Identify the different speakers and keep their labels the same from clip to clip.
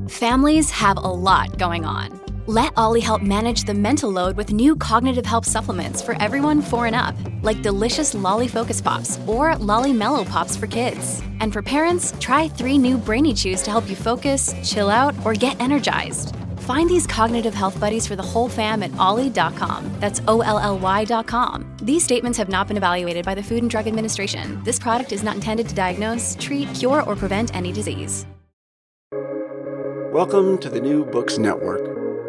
Speaker 1: Families have a lot going on. Let Ollie help manage the mental load with new cognitive help supplements for everyone 4 and up, like delicious Lolly Focus Pops or Lolly Mellow Pops for kids. And for parents, try 3 new Brainy Chews to help you focus, chill out, or get energized. Find these cognitive health buddies for the whole fam at ollie.com. That's OLLY.com. These statements have not been evaluated by the Food and Drug Administration. This product is not intended to diagnose, treat, cure, or prevent any disease.
Speaker 2: Welcome to the New Books Network.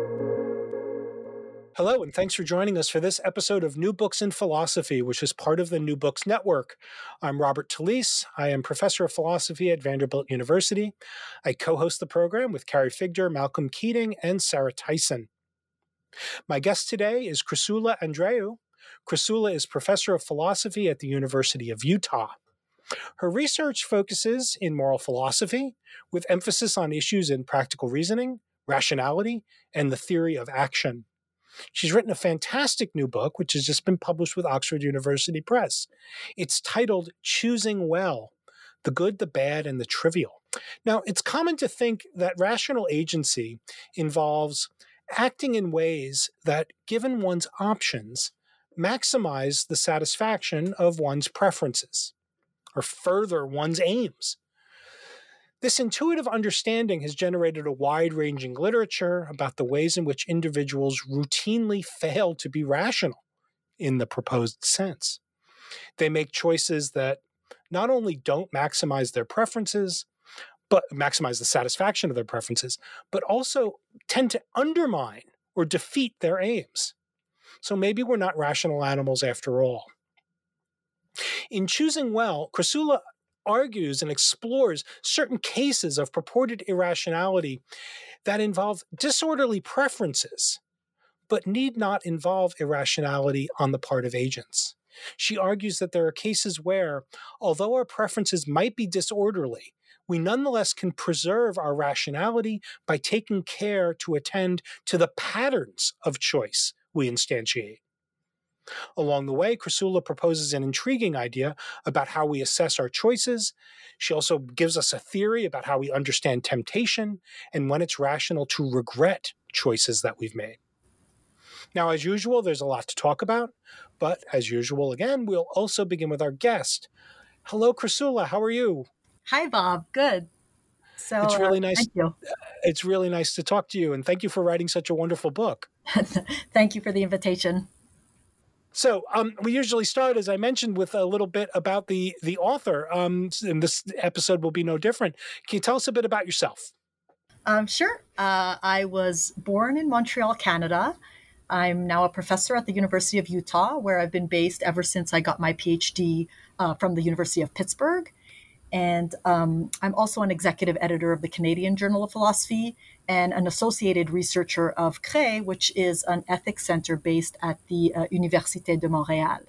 Speaker 3: Hello, and thanks for joining us for this episode of New Books in Philosophy, which is part of the New Books Network. I'm Robert Talisse. I am professor of philosophy at Vanderbilt University. I co-host the program with Carrie Figdor, Malcolm Keating, and Sarah Tyson. My guest today is Chrysula Andreou. Chrysula is professor of philosophy at the University of Utah. Her research focuses in moral philosophy, with emphasis on issues in practical reasoning, rationality, and the theory of action. She's written a fantastic new book, which has just been published with Oxford University Press. It's titled Choosing Well: The Good, the Bad, and the Trivial. Now, it's common to think that rational agency involves acting in ways that, given one's options, maximize the satisfaction of one's preferences or further one's aims. This intuitive understanding has generated a wide-ranging literature about the ways in which individuals routinely fail to be rational in the proposed sense. They make choices that not only don't maximize their preferences, but maximize the satisfaction of their preferences, but also tend to undermine or defeat their aims. So maybe we're not rational animals after all. In Choosing Well, Chrysula argues and explores certain cases of purported irrationality that involve disorderly preferences, but need not involve irrationality on the part of agents. She argues that there are cases where, although our preferences might be disorderly, we nonetheless can preserve our rationality by taking care to attend to the patterns of choice we instantiate. Along the way, Chrysula proposes an intriguing idea about how we assess our choices. She also gives us a theory about how we understand temptation and when it's rational to regret choices that we've made. Now, as usual, there's a lot to talk about, but as usual, again, we'll also begin with our guest. Hello, Chrysula. How are you?
Speaker 4: Hi, Bob. Good. So
Speaker 3: it's really nice.
Speaker 4: Thank you.
Speaker 3: It's really nice to talk to you, and thank you for writing such a wonderful book.
Speaker 4: Thank you for the invitation.
Speaker 3: So we usually start, as I mentioned, with a little bit about the author, and this episode will be no different. Can you tell us a bit about yourself?
Speaker 4: Sure. I was born in Montreal, Canada. I'm now a professor at the University of Utah, where I've been based ever since I got my PhD from the University of Pittsburgh. And I'm also an executive editor of the Canadian Journal of Philosophy and an associated researcher of CRE, which is an ethics center based at the Université de Montréal.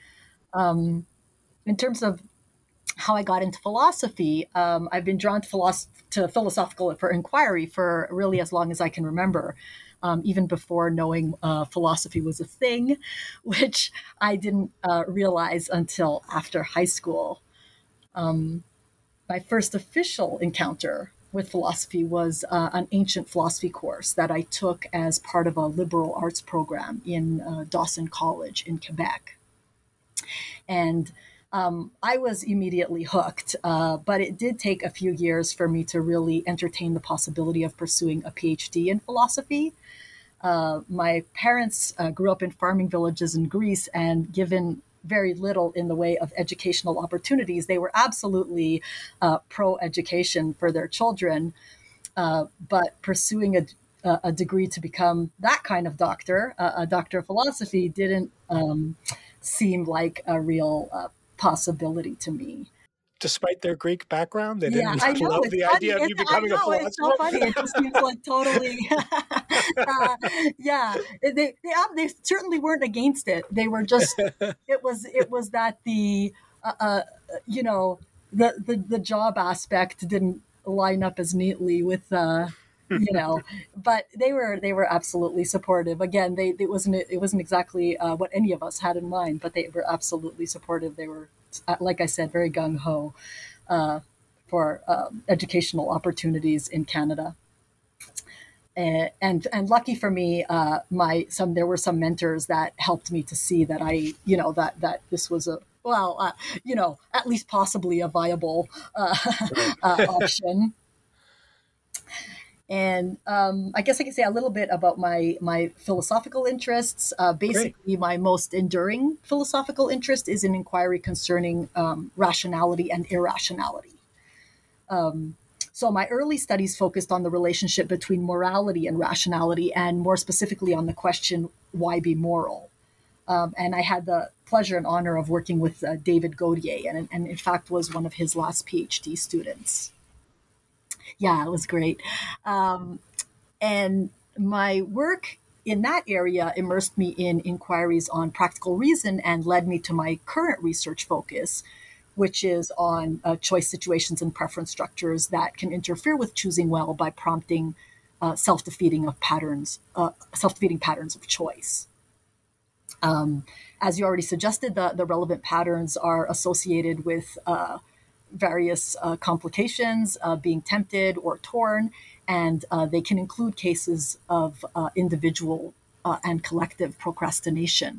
Speaker 4: In terms of how I got into philosophy, I've been drawn to philosophical inquiry for really as long as I can remember, even before knowing philosophy was a thing, which I didn't realize until after high school. My first official encounter with philosophy was an ancient philosophy course that I took as part of a liberal arts program in Dawson College in Quebec. And I was immediately hooked, but it did take a few years for me to really entertain the possibility of pursuing a PhD in philosophy. My parents grew up in farming villages in Greece, and given very little in the way of educational opportunities, they were absolutely pro-education for their children. But pursuing a degree to become that kind of doctor, a doctor of philosophy, didn't seem like a real possibility to me.
Speaker 3: Despite their Greek background, they didn't
Speaker 4: I know,
Speaker 3: love the
Speaker 4: funny.
Speaker 3: idea of you becoming a philosopher.
Speaker 4: It's so funny. It just seems like totally, They certainly weren't against it. They were just, it was that the job aspect didn't line up as neatly with, but they were absolutely supportive. Again, it wasn't exactly what any of us had in mind, but they were absolutely supportive. They were, like I said, very gung-ho for educational opportunities in Canada. And lucky for me, there were some mentors that helped me to see that that this was at least possibly a viable option. And I guess I can say a little bit about my philosophical interests. Basically, my most enduring philosophical interest is in inquiry concerning rationality and irrationality. So my early studies focused on the relationship between morality and rationality, and more specifically on the question, why be moral? And I had the pleasure and honor of working with David Gaudier, and in fact was one of his last PhD students. Yeah, it was great. And my work in that area immersed me in inquiries on practical reason and led me to my current research focus, which is on choice situations and preference structures that can interfere with choosing well by prompting self-defeating patterns of choice. As you already suggested, the relevant patterns are associated with various complications, being tempted or torn, and they can include cases of individual and collective procrastination.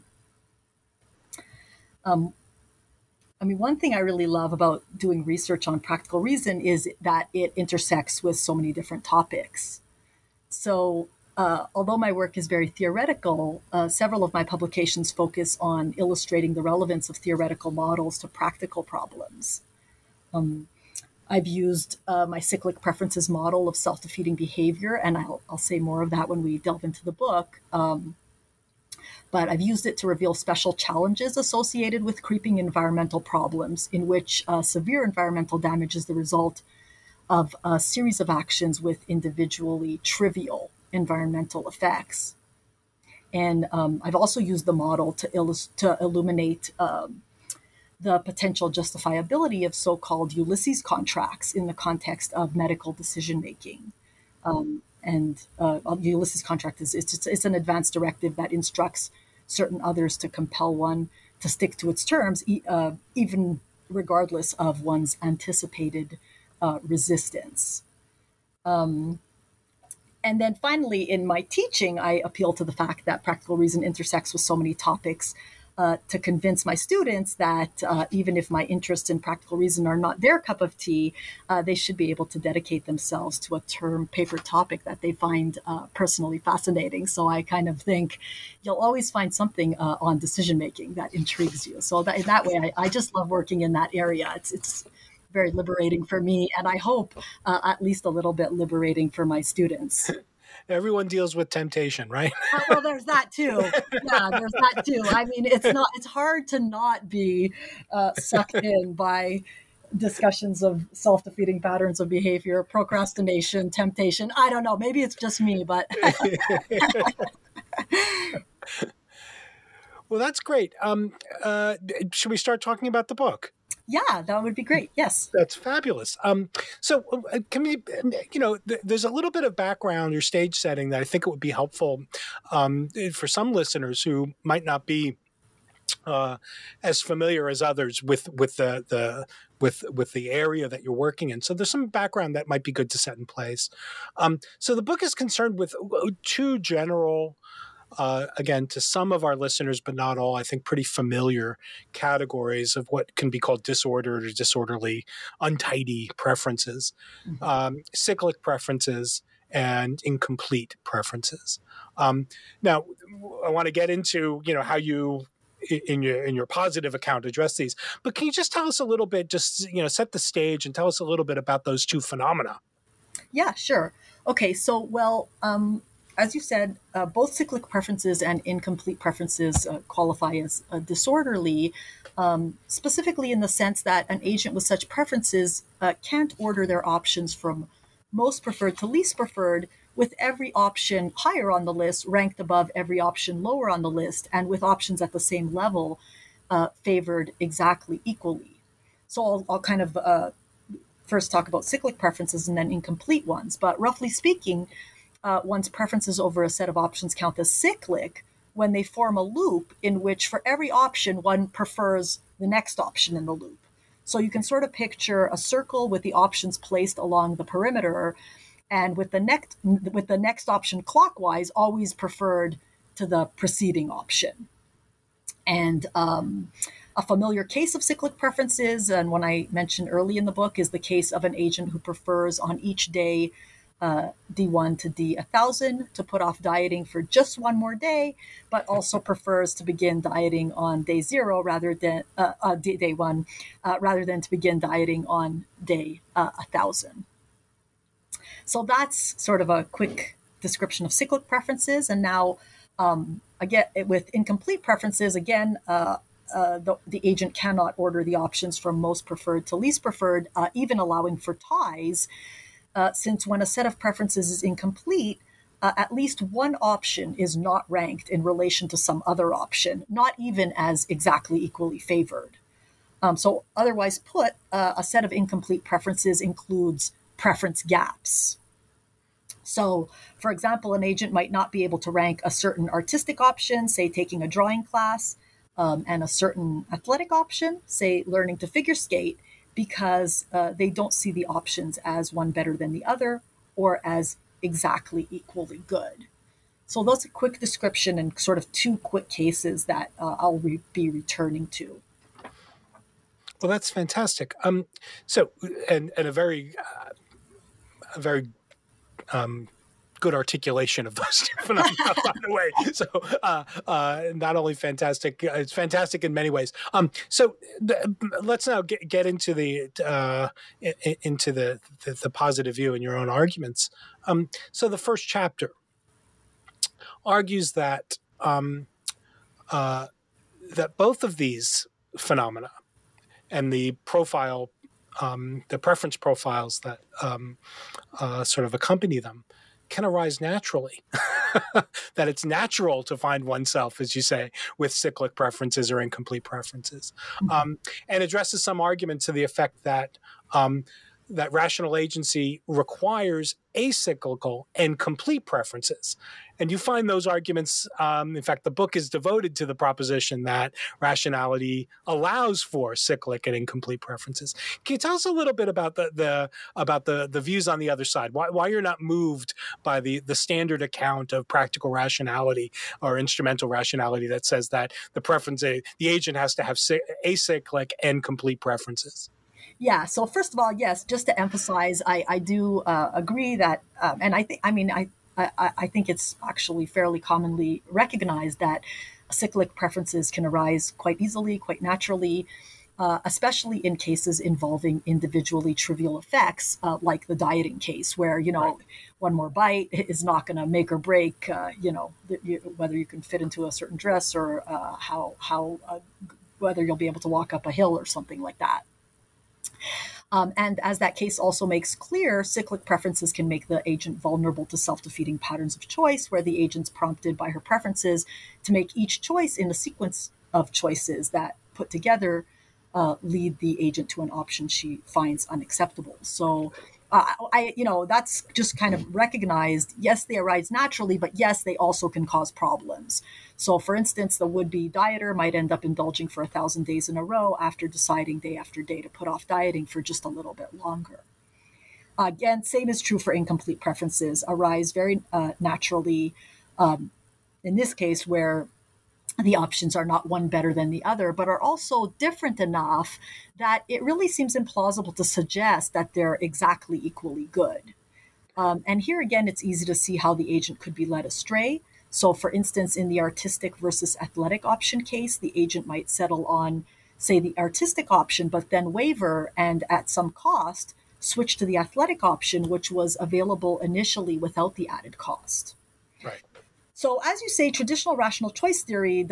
Speaker 4: One thing I really love about doing research on practical reason is that it intersects with so many different topics. So although my work is very theoretical, several of my publications focus on illustrating the relevance of theoretical models to practical problems. I've used my cyclic preferences model of self-defeating behavior, and I'll say more of that when we delve into the book. But I've used it to reveal special challenges associated with creeping environmental problems, in which severe environmental damage is the result of a series of actions with individually trivial environmental effects. And I've also used the model to illuminate the potential justifiability of so-called Ulysses contracts in the context of medical decision-making. The Ulysses contract it's an advance directive that instructs certain others to compel one to stick to its terms, even regardless of one's anticipated resistance. And then finally, in my teaching, I appeal to the fact that practical reason intersects with so many topics to convince my students that even if my interests in practical reason are not their cup of tea, they should be able to dedicate themselves to a term paper topic that they find personally fascinating. So I kind of think you'll always find something on decision-making that intrigues you. So in that way, I just love working in that area. It's very liberating for me, and I hope at least a little bit liberating for my students.
Speaker 3: Everyone deals with temptation, right?
Speaker 4: Well, there's that too. Yeah, there's that too. It's hard to not be sucked in by discussions of self-defeating patterns of behavior, procrastination, temptation. I don't know. Maybe it's just me, but.
Speaker 3: Well, that's great. Should we start talking about the book?
Speaker 4: Yeah, that would be great. Yes.
Speaker 3: That's fabulous. So can we, there's a little bit of background or stage setting that I think it would be helpful for some listeners who might not be as familiar as others with the area that you're working in. So there's some background that might be good to set in place. So the book is concerned with two general, again, to some of our listeners, but not all, I think pretty familiar categories of what can be called disordered or disorderly, untidy preferences, cyclic preferences, and incomplete preferences. Now, I want to get into, how you, in your positive account, address these. But can you just tell us a little bit, just, set the stage and tell us a little bit about those two phenomena?
Speaker 4: Yeah, sure. Okay, so, as you said, both cyclic preferences and incomplete preferences qualify as disorderly, specifically in the sense that an agent with such preferences can't order their options from most preferred to least preferred, with every option higher on the list ranked above every option lower on the list, and with options at the same level favored exactly equally. So I'll kind of first talk about cyclic preferences and then incomplete ones. But roughly speaking, one's preferences over a set of options count as cyclic when they form a loop in which for every option, one prefers the next option in the loop. So you can sort of picture a circle with the options placed along the perimeter, and with the next option clockwise, always preferred to the preceding option. And a familiar case of cyclic preferences, and one I mentioned early in the book, is the case of an agent who prefers on each day D1 to D1000 to put off dieting for just one more day, but also prefers to begin dieting on day 0 rather than day 1, rather than to begin dieting on day 1000. So that's sort of a quick description of cyclic preferences. And now, again, with incomplete preferences, again, the agent cannot order the options from most preferred to least preferred, even allowing for ties, since when a set of preferences is incomplete, at least one option is not ranked in relation to some other option, not even as exactly equally favored. So otherwise put, a set of incomplete preferences includes preference gaps. So, for example, an agent might not be able to rank a certain artistic option, say taking a drawing class, and a certain athletic option, say learning to figure skate, because they don't see the options as one better than the other or as exactly equally good. So that's a quick description and sort of 2 quick cases that I'll be returning to.
Speaker 3: Well, that's fantastic. So, and a very good articulation of those two phenomena, by the way. So, not only fantastic, it's fantastic in many ways. So, let's now get into the positive view in your own arguments. So, the first chapter argues that that both of these phenomena and the profile, the preference profiles that sort of accompany them, can arise naturally. That it's natural to find oneself, as you say, with cyclic preferences or incomplete preferences, and addresses some argument to the effect that that rational agency requires acyclical and complete preferences. And you find those arguments, in fact, the book is devoted to the proposition that rationality allows for cyclic and incomplete preferences. Can you tell us a little bit about the views on the other side? Why you're not moved by the standard account of practical rationality or instrumental rationality that says that the agent has to have acyclic and complete preferences?
Speaker 4: Yeah. So first of all, yes, just to emphasize, I do agree that, and I think it's actually fairly commonly recognized that cyclic preferences can arise quite easily, quite naturally, especially in cases involving individually trivial effects, like the dieting case, where, right, one more bite is not going to make or break, whether you can fit into a certain dress or whether you'll be able to walk up a hill or something like that. And as that case also makes clear, cyclic preferences can make the agent vulnerable to self-defeating patterns of choice, where the agent's prompted by her preferences to make each choice in a sequence of choices that put together lead the agent to an option she finds unacceptable. So that's just kind of recognized. Yes, they arise naturally, but yes, they also can cause problems. So for instance, the would-be dieter might end up indulging for 1,000 days in a row after deciding day after day to put off dieting for just a little bit longer. Again, same is true for incomplete preferences, arise very naturally in this case, where the options are not one better than the other, but are also different enough that it really seems implausible to suggest that they're exactly equally good. And here again, it's easy to see how the agent could be led astray. So for instance, in the artistic versus athletic option case, the agent might settle on, say, the artistic option, but then waver and at some cost, switch to the athletic option, which was available initially without the added cost.
Speaker 3: Right.
Speaker 4: So, as you say, traditional rational choice theory,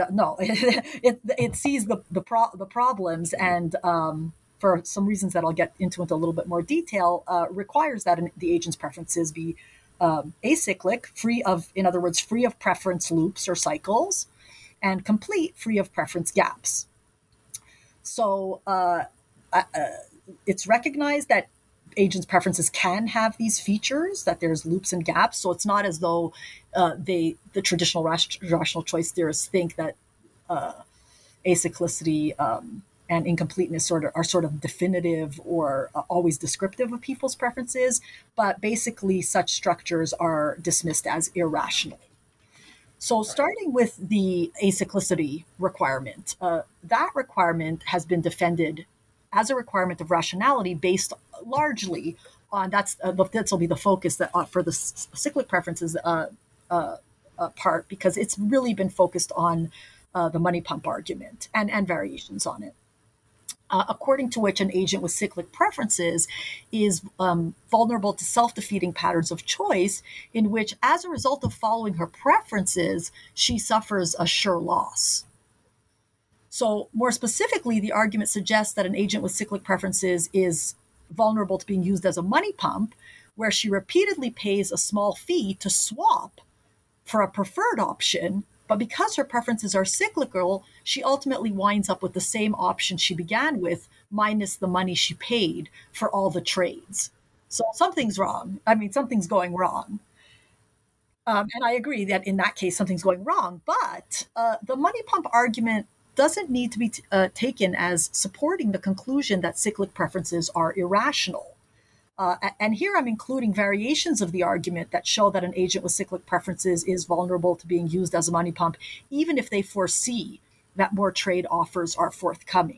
Speaker 4: it sees the problems, and for some reasons that I'll get into a little bit more detail, requires that the agent's preferences be acyclic, free of preference loops or cycles, and complete, free of preference gaps. So, it's recognized that agents' preferences can have these features, that there's loops and gaps. So it's not as though the traditional rational choice theorists think that acyclicity and incompleteness are sort of definitive or always descriptive of people's preferences, but basically such structures are dismissed as irrational. So starting with the acyclicity requirement, that requirement has been defended as a requirement of rationality based largely on, this will be the focus for the cyclic preferences part, because it's really been focused on the money pump argument and variations on it. According to which an agent with cyclic preferences is vulnerable to self-defeating patterns of choice in which, as a result of following her preferences, she suffers a sure loss. So more specifically, the argument suggests that an agent with cyclic preferences is vulnerable to being used as a money pump, where she repeatedly pays a small fee to swap for a preferred option, but because her preferences are cyclical, she ultimately winds up with the same option she began with, minus the money she paid for all the trades. So something's wrong. I mean, something's going wrong. And I agree that in that case, something's going wrong. But the money pump argument doesn't need to be taken as supporting the conclusion that cyclic preferences are irrational. And here I'm including variations of the argument that show that an agent with cyclic preferences is vulnerable to being used as a money pump, even if they foresee that more trade offers are forthcoming.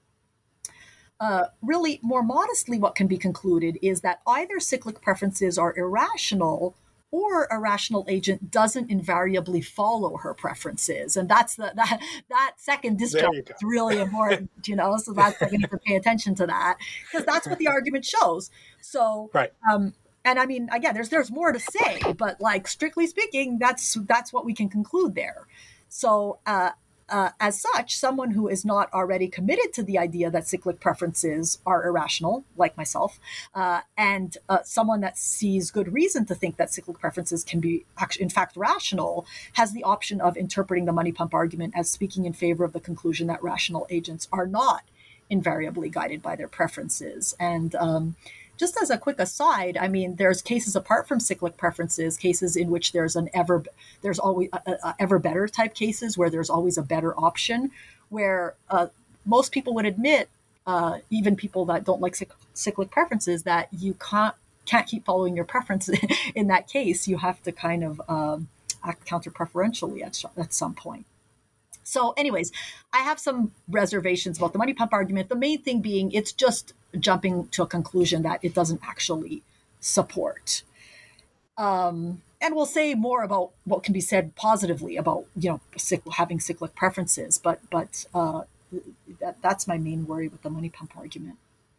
Speaker 4: Really, more modestly, what can be concluded is that either cyclic preferences are irrational or a rational agent doesn't invariably follow her preferences. And that's that second disjunct is really important, so that's we need to pay attention to that, because that's what the argument shows. So,
Speaker 3: right.
Speaker 4: And I mean, again, there's more to say, but like strictly speaking, that's what we can conclude there. So, as such, someone who is not already committed to the idea that cyclic preferences are irrational, like myself, and someone that sees good reason to think that cyclic preferences can be, in fact, rational, has the option of interpreting the money pump argument as speaking in favor of the conclusion that rational agents are not invariably guided by their preferences. And just as a quick aside, I mean, there's cases apart from cyclic preferences, cases in which there's always a ever better type cases where there's always a better option, where most people would admit, even people that don't like cyclic preferences, that you can't keep following your preference. In that case, you have to kind of act counter-preferentially at some point. So anyways, I have some reservations about the money pump argument. The main thing being it's just jumping to a conclusion that it doesn't actually support. And we'll say more about what can be said positively about, having cyclic preferences. But that's my main worry with the money pump argument.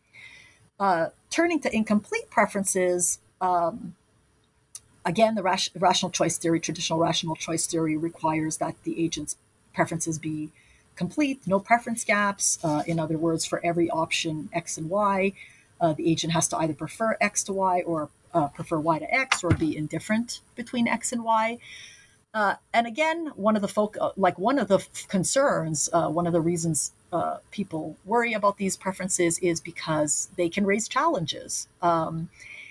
Speaker 4: Turning to incomplete preferences, again, the rational choice theory, traditional rational choice theory requires that the agent's preferences be complete, no preference gaps. In other words, for every option X and Y, the agent has to either prefer X to Y or prefer Y to X, or be indifferent between X and Y. And again, one of the concerns, one of the reasons people worry about these preferences is because they can raise challenges. And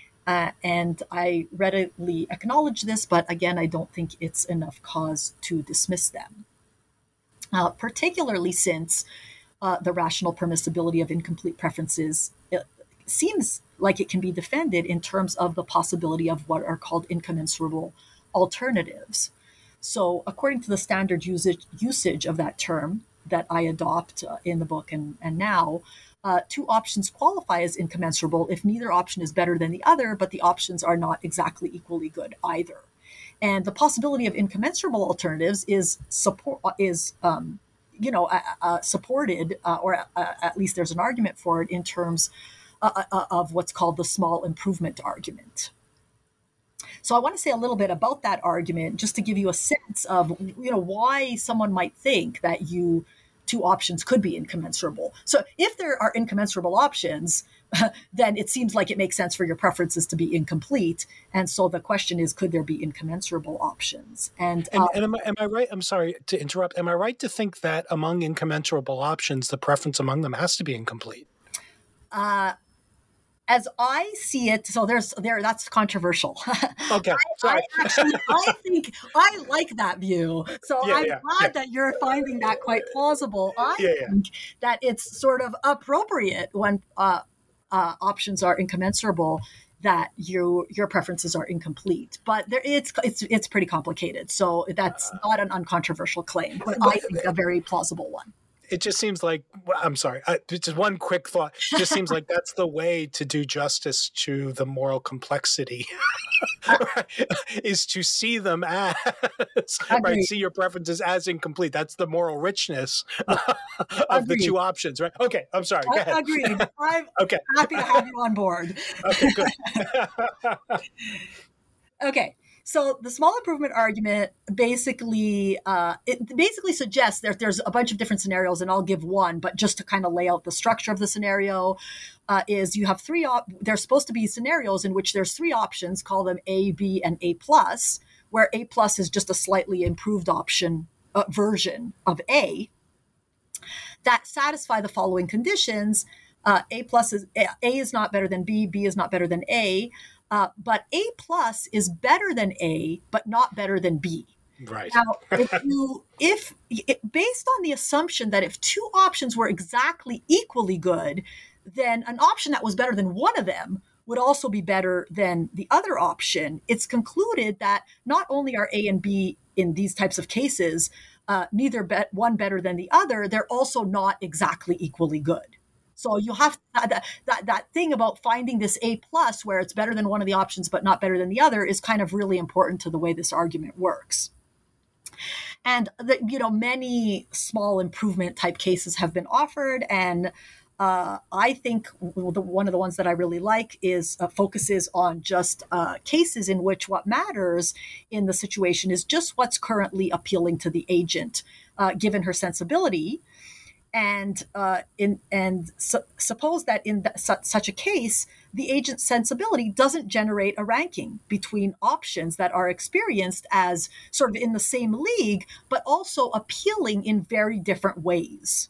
Speaker 4: I readily acknowledge this, but again, I don't think it's enough cause to dismiss them. Particularly since the rational permissibility of incomplete preferences seems like it can be defended in terms of the possibility of what are called incommensurable alternatives. So according to the standard usage of that term that I adopt in the book and now, two options qualify as incommensurable if neither option is better than the other, but the options are not exactly equally good either. And the possibility of incommensurable alternatives is supported, or at least there's an argument for it in terms of what's called the small improvement argument. So I want to say a little bit about that argument, just to give you a sense of, why someone might think that two options could be incommensurable. So if there are incommensurable options, then it seems like it makes sense for your preferences to be incomplete. And so the question is, could there be incommensurable options? And
Speaker 3: am I right? I'm sorry to interrupt. Am I right to think that among incommensurable options, the preference among them has to be incomplete?
Speaker 4: As I see it, so that's controversial.
Speaker 3: Okay, sorry.
Speaker 4: I think I like that view. So I'm glad that you're finding that quite plausible. I think that it's sort of appropriate when options are incommensurable, that your preferences are incomplete. But it's pretty complicated. So that's not an uncontroversial claim, but I think a very plausible one.
Speaker 3: It just seems like, I'm sorry, just one quick thought. It just seems like that's the way to do justice to the moral complexity, is to see them as, right? See your preferences as incomplete. That's the moral richness of the two options, right? Okay, I'm sorry. Go ahead.
Speaker 4: Agreed. I'm happy to have you on board.
Speaker 3: Okay, good.
Speaker 4: Okay. So the small improvement argument basically suggests that there's a bunch of different scenarios, and I'll give one, but just to kind of lay out the structure of the scenario, is you have there's supposed to be scenarios in which there's three options, call them A, B, and A+, where A+ is just a slightly improved version of A, that satisfy the following conditions. A is not better than B is not better than A, but A+ is better than A, but not better than B.
Speaker 3: Right.
Speaker 4: Now, if based on the assumption that if two options were exactly equally good, then an option that was better than one of them would also be better than the other option. It's concluded that not only are A and B in these types of cases neither one better than the other, they're also not exactly equally good. So you have that thing about finding this A+ where it's better than one of the options but not better than the other is kind of really important to the way this argument works. And many small improvement type cases have been offered, and I think one of the ones that I really like is focuses on just cases in which what matters in the situation is just what's currently appealing to the agent, given her sensibility. And suppose that in such a case, the agent's sensibility doesn't generate a ranking between options that are experienced as sort of in the same league, but also appealing in very different ways.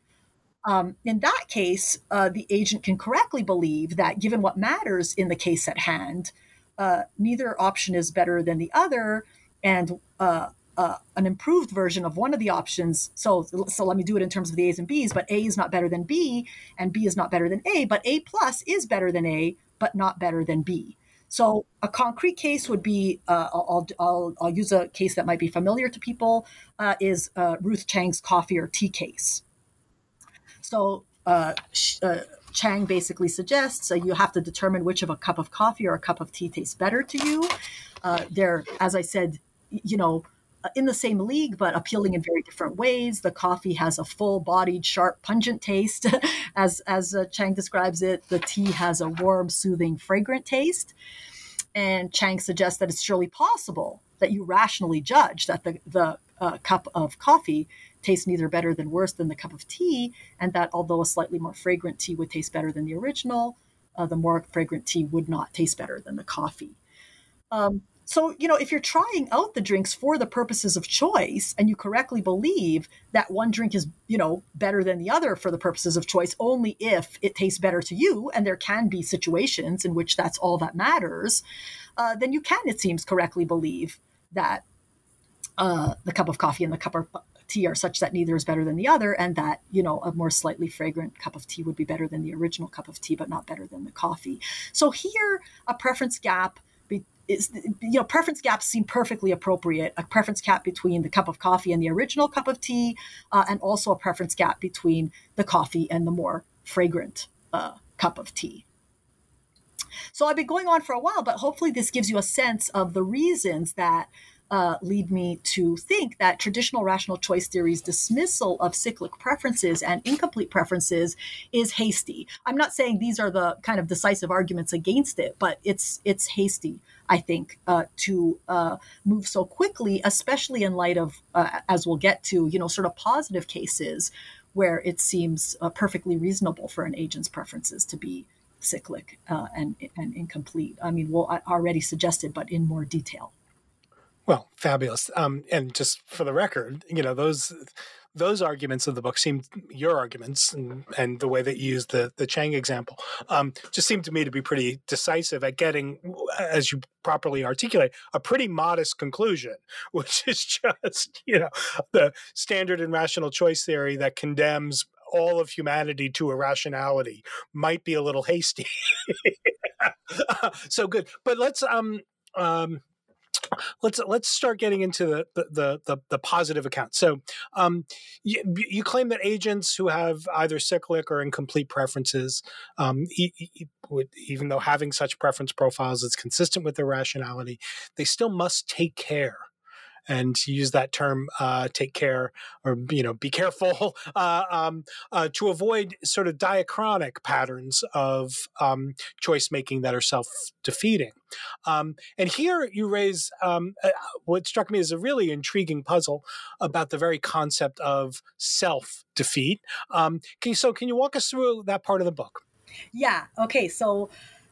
Speaker 4: In that case, the agent can correctly believe that given what matters in the case at hand, neither option is better than the other, and an improved version of one of the options. So let me do it in terms of the A's and B's, but A is not better than B and B is not better than A, but A+ is better than A, but not better than B. So a concrete case would be, I'll use a case that might be familiar to people, is Ruth Chang's coffee or tea case. So Chang basically suggests you have to determine which of a cup of coffee or a cup of tea tastes better to you. They're, as I said, in the same league, but appealing in very different ways. The coffee has a full-bodied, sharp, pungent taste, as Chang describes it. The tea has a warm, soothing, fragrant taste. And Chang suggests that it's surely possible that you rationally judge that the cup of coffee tastes neither better than worse than the cup of tea, and that although a slightly more fragrant tea would taste better than the original, the more fragrant tea would not taste better than the coffee. So, if you're trying out the drinks for the purposes of choice and you correctly believe that one drink is, better than the other for the purposes of choice, only if it tastes better to you, and there can be situations in which that's all that matters, then you can, it seems, correctly believe that the cup of coffee and the cup of tea are such that neither is better than the other, and that, a more slightly fragrant cup of tea would be better than the original cup of tea, but not better than the coffee. So here, a preference gap preference gaps seem perfectly appropriate. A preference gap between the cup of coffee and the original cup of tea, and also a preference gap between the coffee and the more fragrant cup of tea. So I've been going on for a while, but hopefully this gives you a sense of the reasons that lead me to think that traditional rational choice theory's dismissal of cyclic preferences and incomplete preferences is hasty. I'm not saying these are the kind of decisive arguments against it, but it's hasty, I think, to move so quickly, especially in light of, as we'll get to, sort of positive cases where it seems perfectly reasonable for an agent's preferences to be cyclic and incomplete. I mean, I already suggested, but in more detail.
Speaker 3: Well, fabulous. And just for the record, those arguments of the book seem, your arguments and the way that you use the Chang example, just seem to me to be pretty decisive at getting, as you properly articulate, a pretty modest conclusion, which is just, the standard and rational choice theory that condemns all of humanity to irrationality might be a little hasty. So good. But let's start getting into the positive account. So you claim that agents who have either cyclic or incomplete preferences, even though having such preference profiles is consistent with their rationality, they still must take care. And to use that term, take care, or be careful, to avoid sort of diachronic patterns of choice making that are self-defeating. And here you raise what struck me as a really intriguing puzzle about the very concept of self-defeat. Can you walk us through that part of the book?
Speaker 4: Yeah. Okay. So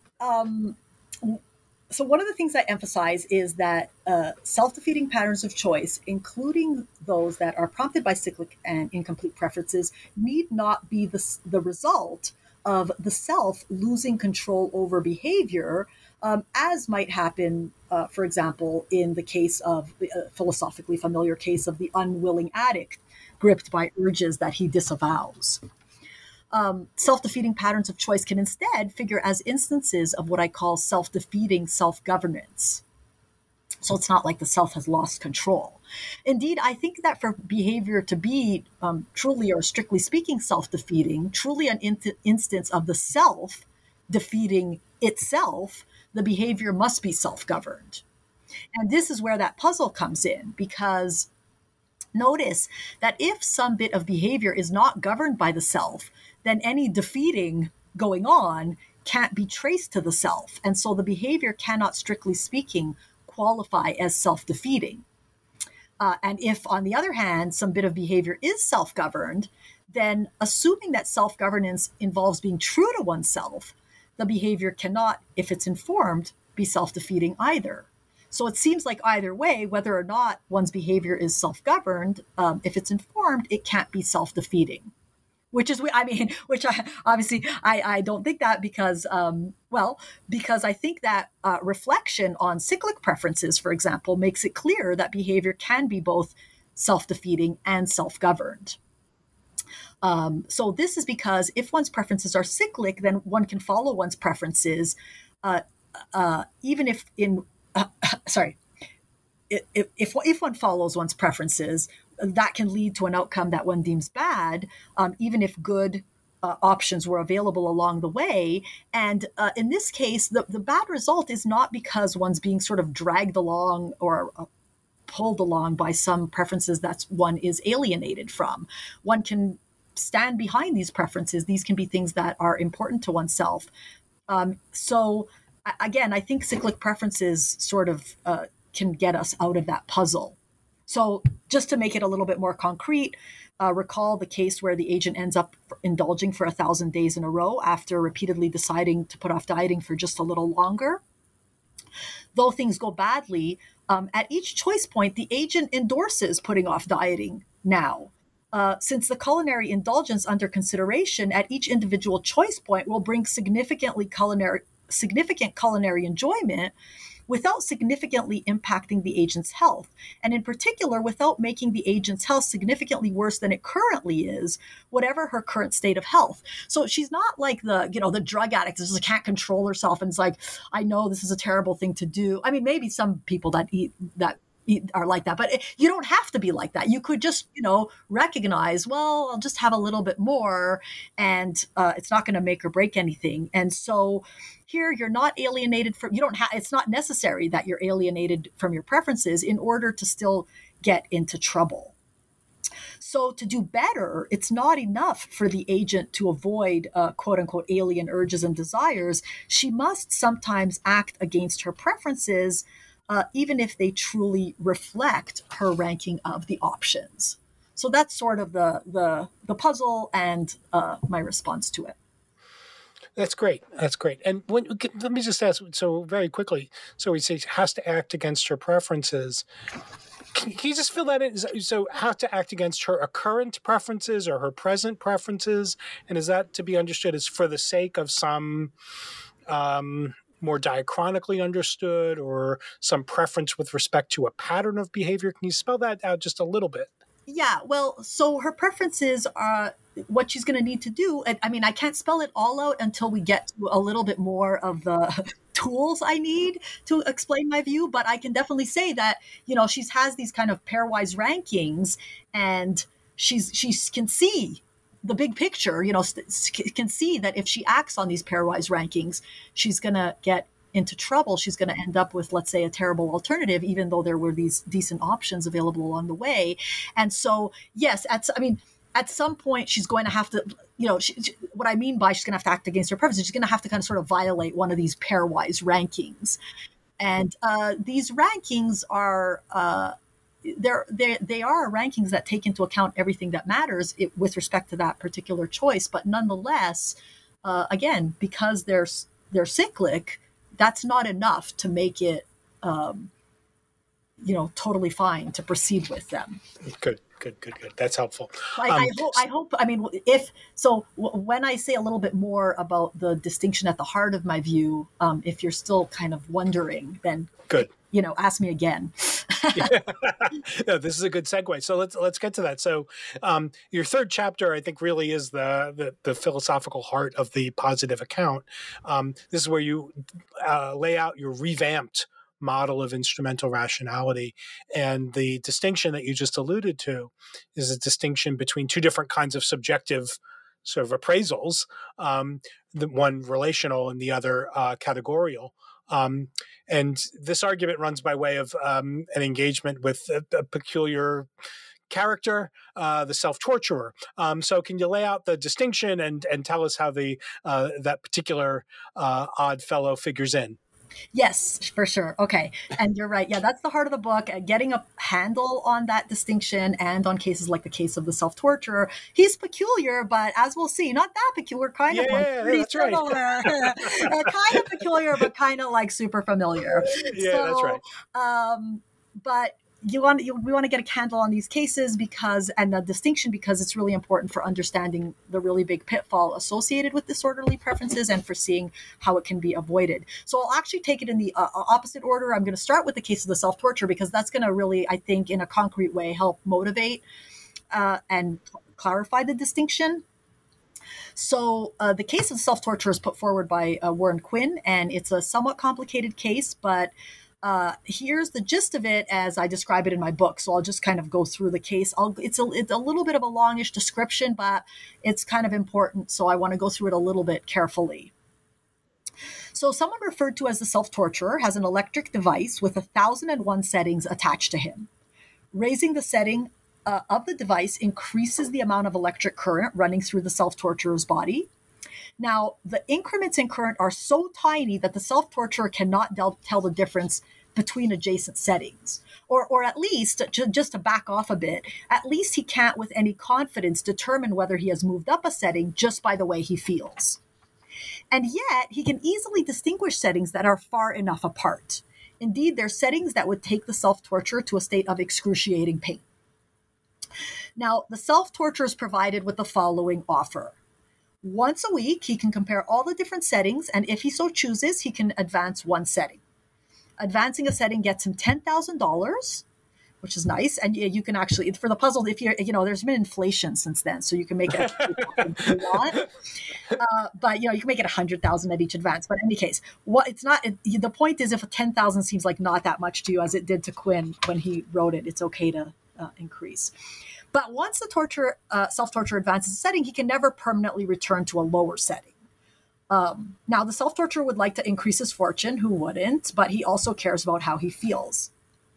Speaker 4: one of the things I emphasize is that self-defeating patterns of choice, including those that are prompted by cyclic and incomplete preferences, need not be the result of the self losing control over behavior, as might happen, for example, in the case of the philosophically familiar case of the unwilling addict gripped by urges that he disavows. Self-defeating patterns of choice can instead figure as instances of what I call self-defeating self-governance. So it's not like the self has lost control. Indeed, I think that for behavior to be truly or strictly speaking self-defeating, truly an instance of the self defeating itself, the behavior must be self-governed. And this is where that puzzle comes in, because notice that if some bit of behavior is not governed by the self, then any defeating going on can't be traced to the self. And so the behavior cannot, strictly speaking, qualify as self-defeating. And if, on the other hand, some bit of behavior is self-governed, then assuming that self-governance involves being true to oneself, the behavior cannot, if it's informed, be self-defeating either. So it seems like either way, whether or not one's behavior is self-governed, if it's informed, it can't be self-defeating. Which I don't think that because I think that reflection on cyclic preferences, for example, makes it clear that behavior can be both self-defeating and self-governed. So this is because if one's preferences are cyclic, then one can follow one's preferences, even if if one follows one's preferences, that can lead to an outcome that one deems bad, even if good options were available along the way. And in this case, the bad result is not because one's being sort of dragged along or pulled along by some preferences that one is alienated from. One can stand behind these preferences. These can be things that are important to oneself. So again, I think cyclic preferences sort of can get us out of that puzzle. So just to make it a little bit more concrete, recall the case where the agent ends up indulging for 1,000 days in a row after repeatedly deciding to put off dieting for just a little longer. Though things go badly, at each choice point, the agent endorses putting off dieting now. Since the culinary indulgence under consideration at each individual choice point will bring significant culinary enjoyment without significantly impacting the agent's health, and in particular, without making the agent's health significantly worse than it currently is, whatever her current state of health. So she's not like the drug addict that just can't control herself and it's like, I know this is a terrible thing to do. I mean, maybe some people that are like that, but you don't have to be like that. You could just, recognize, well, I'll just have a little bit more and it's not going to make or break anything. And so here you're not alienated from, it's not necessary that you're alienated from your preferences in order to still get into trouble. So to do better, it's not enough for the agent to avoid quote unquote alien urges and desires. She must sometimes act against her preferences, even if they truly reflect her ranking of the options. So that's sort of the puzzle and my response to it.
Speaker 3: That's great. And let me just ask, so very quickly, so we say has to act against her preferences. Can you just fill that in? So how to act against her current preferences or her present preferences? And is that to be understood as for the sake of some more diachronically understood or some preference with respect to a pattern of behavior? Can you spell that out just a little bit?
Speaker 4: Yeah, well, so her preferences are what she's going to need to do. And I mean, I can't spell it all out until we get to a little bit more of the tools I need to explain my view. But I can definitely say that, she has these kind of pairwise rankings, and she can see the big picture, can see that if she acts on these pairwise rankings, she's going to get into trouble. She's going to end up with, let's say, a terrible alternative, even though there were these decent options available along the way. And so, yes, at some point, she's going to have to, what I mean by she's going to have to act against her preferences, she's going to have to kind of sort of violate one of these pairwise rankings. And these rankings are, they are rankings that take into account everything that matters with respect to that particular choice. But nonetheless, again, because they're cyclic, that's not enough to make it, totally fine to proceed with them.
Speaker 3: Good. That's helpful.
Speaker 4: I hope. I mean, when I say a little bit more about the distinction at the heart of my view, if you're still kind of wondering, then
Speaker 3: good.
Speaker 4: Ask me again.
Speaker 3: No, this is a good segue. So let's get to that. So your third chapter, I think, really is the philosophical heart of the positive account. This is where you lay out your revamped model of instrumental rationality. And the distinction that you just alluded to is a distinction between two different kinds of subjective sort of appraisals, the one relational and the other categorical. And this argument runs by way of an engagement with a peculiar character, the self-torturer. So can you lay out the distinction and tell us how that particular odd fellow figures in?
Speaker 4: Yes, for sure. Okay. And you're right. Yeah, that's the heart of the book. Getting a handle on that distinction and on cases like the case of the self-torturer. He's peculiar, but as we'll see, not that peculiar, kind of
Speaker 3: that's
Speaker 4: similar. Right. Kind of peculiar, but kind of like super familiar.
Speaker 3: Yeah, so, that's right.
Speaker 4: But we want to get a handle on these cases and the distinction, because it's really important for understanding the really big pitfall associated with disorderly preferences and for seeing how it can be avoided. So I'll actually take it in the opposite order. I'm going to start with the case of the self-torture, because that's going to really, I think, in a concrete way, help motivate and clarify the distinction. So the case of self-torture is put forward by Warren Quinn, and it's a somewhat complicated case, but here's the gist of it as I describe it in my book. So I'll just kind of go through the case. It's a little bit of a longish description, but it's kind of important. So I want to go through it a little bit carefully. So someone referred to as the self-torturer has an electric device with 1,001 settings attached to him. Raising the setting of the device increases the amount of electric current running through the self-torturer's body. Now, the increments in current are so tiny that the self-torturer cannot tell the difference between adjacent settings. Or at least, just to back off a bit, at least he can't with any confidence determine whether he has moved up a setting just by the way he feels. And yet, he can easily distinguish settings that are far enough apart. Indeed, they're settings that would take the self-torturer to a state of excruciating pain. Now, the self-torturer is provided with the following offer. Once a week, he can compare all the different settings, and if he so chooses, he can advance one setting. Advancing a setting gets him $10,000, which is nice. And you can actually, for the puzzle, if there's been inflation since then, so you can make it if you want. But you can make it 100,000 at each advance. But in any case, the point is, if 10,000 seems like not that much to you, as it did to Quinn when he wrote it, it's okay to increase. But once the self-torturer advances a setting, he can never permanently return to a lower setting. Now, the self-torturer would like to increase his fortune, who wouldn't, but he also cares about how he feels.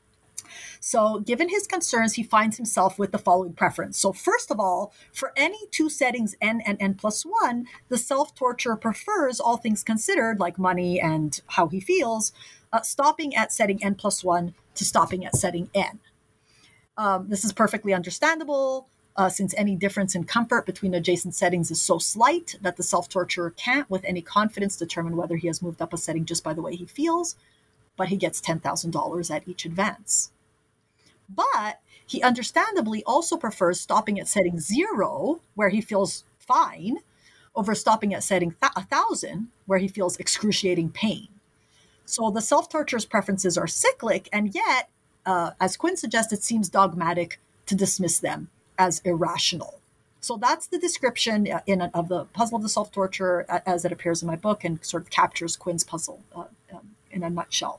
Speaker 4: So given his concerns, he finds himself with the following preference. So first of all, for any two settings, n and n plus 1, the self-torturer prefers, all things considered, like money and how he feels, stopping at setting n plus 1 to stopping at setting n. This is perfectly understandable, since any difference in comfort between adjacent settings is so slight that the self-torturer can't with any confidence determine whether he has moved up a setting just by the way he feels, but he gets $10,000 at each advance. But he understandably also prefers stopping at setting 0, where he feels fine, over stopping at setting 1,000, where he feels excruciating pain. So the self-torturer's preferences are cyclic, and yet, as Quinn suggests, it seems dogmatic to dismiss them as irrational. So that's the description of the puzzle of the self-torturer as it appears in my book, and sort of captures Quinn's puzzle in a nutshell.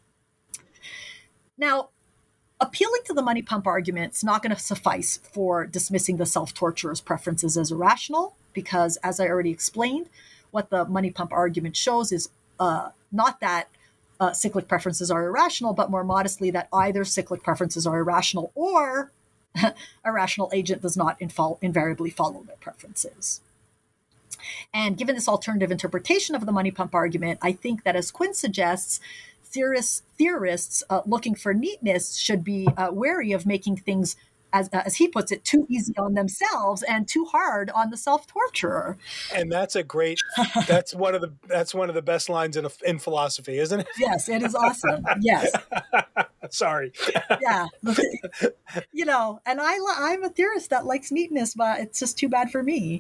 Speaker 4: Now, appealing to the money pump argument is not going to suffice for dismissing the self-torturer's preferences as irrational, because, as I already explained, what the money pump argument shows is not that cyclic preferences are irrational, but more modestly that either cyclic preferences are irrational or a rational agent does not invariably follow their preferences. And given this alternative interpretation of the money pump argument, I think that, as Quinn suggests, theorists looking for neatness should be wary of making things, as he puts it, too easy on themselves and too hard on the self-torturer.
Speaker 3: And that's one of the best lines in philosophy, isn't it?
Speaker 4: Yes, it is awesome. Yes.
Speaker 3: Sorry.
Speaker 4: Yeah. And I'm a theorist that likes neatness, but it's just too bad for me,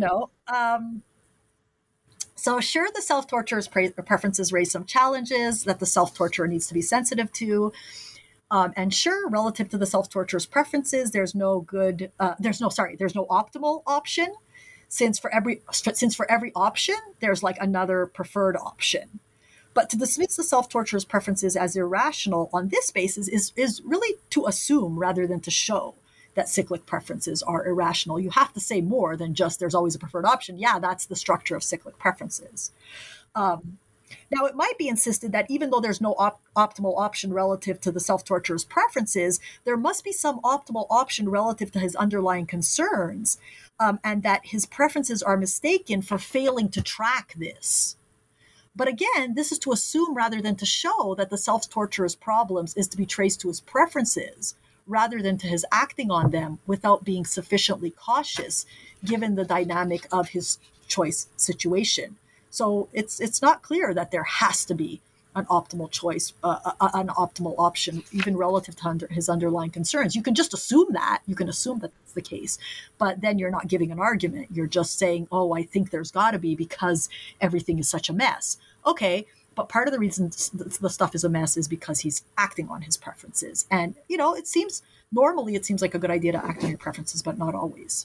Speaker 4: So sure, the self-torturer's preferences raise some challenges that the self-torturer needs to be sensitive to. And sure, relative to the self-torturer's preferences, there's no optimal option, since for every option, there's like another preferred option. But to dismiss the self-torturer's preferences as irrational on this basis is really to assume rather than to show that cyclic preferences are irrational. You have to say more than just there's always a preferred option. Yeah, that's the structure of cyclic preferences. Now, it might be insisted that even though there's no optimal option relative to the self-torturer's preferences, there must be some optimal option relative to his underlying concerns, and that his preferences are mistaken for failing to track this. But again, this is to assume rather than to show that the self-torturer's problems is to be traced to his preferences, rather than to his acting on them without being sufficiently cautious, given the dynamic of his choice situation. So it's not clear that there has to be an optimal choice, an optimal option, even relative to his underlying concerns. You can just assume that. You can assume that that's the case. But then you're not giving an argument. You're just saying, oh, I think there's got to be because everything is such a mess. Okay, but part of the reason the stuff is a mess is because he's acting on his preferences. And, normally it seems like a good idea to act on your preferences, but not always.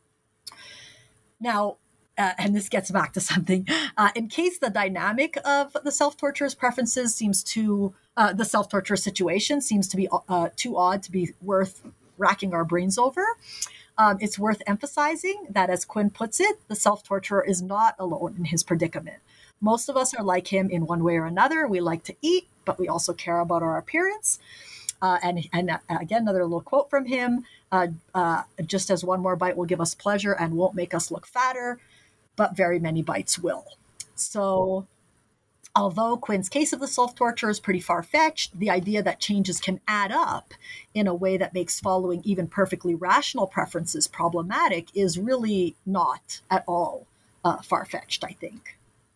Speaker 4: Now, and this gets back to something, in case the dynamic of the self-torturer's preferences the self-torture situation seems to be too odd to be worth racking our brains over, it's worth emphasizing that, as Quinn puts it, the self-torturer is not alone in his predicament. Most of us are like him in one way or another. We like to eat, but we also care about our appearance. And again, another little quote from him, just as one more bite will give us pleasure and won't make us look fatter, but very many bites will. So although Quinn's case of the self-torture is pretty far-fetched, the idea that changes can add up in a way that makes following even perfectly rational preferences problematic is really not at all far-fetched, I think.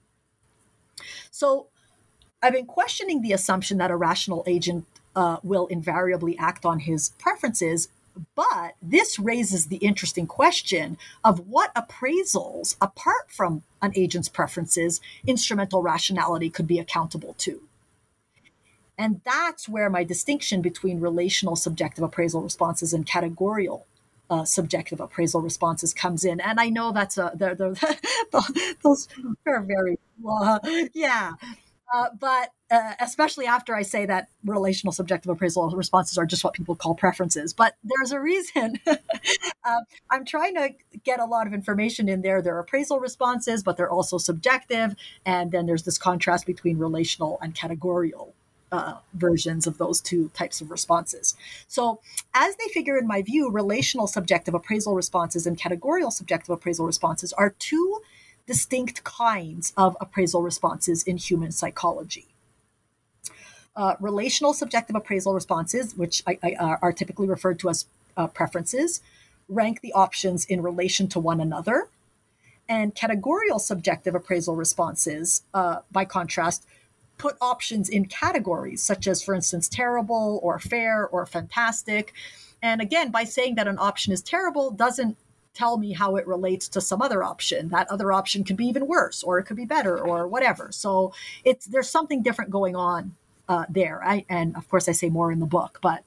Speaker 4: So I've been questioning the assumption that a rational agent will invariably act on his preferences, but this raises the interesting question of what appraisals, apart from an agent's preferences, instrumental rationality could be accountable to. And that's where my distinction between relational subjective appraisal responses and categorical subjective appraisal responses comes in. And I know that's those are very, yeah. But especially after I say that relational subjective appraisal responses are just what people call preferences. But there's a reason. I'm trying to get a lot of information in there. They're appraisal responses, but they're also subjective. And then there's this contrast between relational and categorical versions of those two types of responses. So as they figure in my view, relational subjective appraisal responses and categorical subjective appraisal responses are two distinct kinds of appraisal responses in human psychology. Relational subjective appraisal responses, which are typically referred to as preferences, rank the options in relation to one another. And categorical subjective appraisal responses, by contrast, put options in categories, such as, for instance, terrible or fair or fantastic. And again, by saying that an option is terrible doesn't tell me how it relates to some other option. That other option could be even worse, or it could be better, or whatever. So there's something different going on there. And of course, I say more in the book, but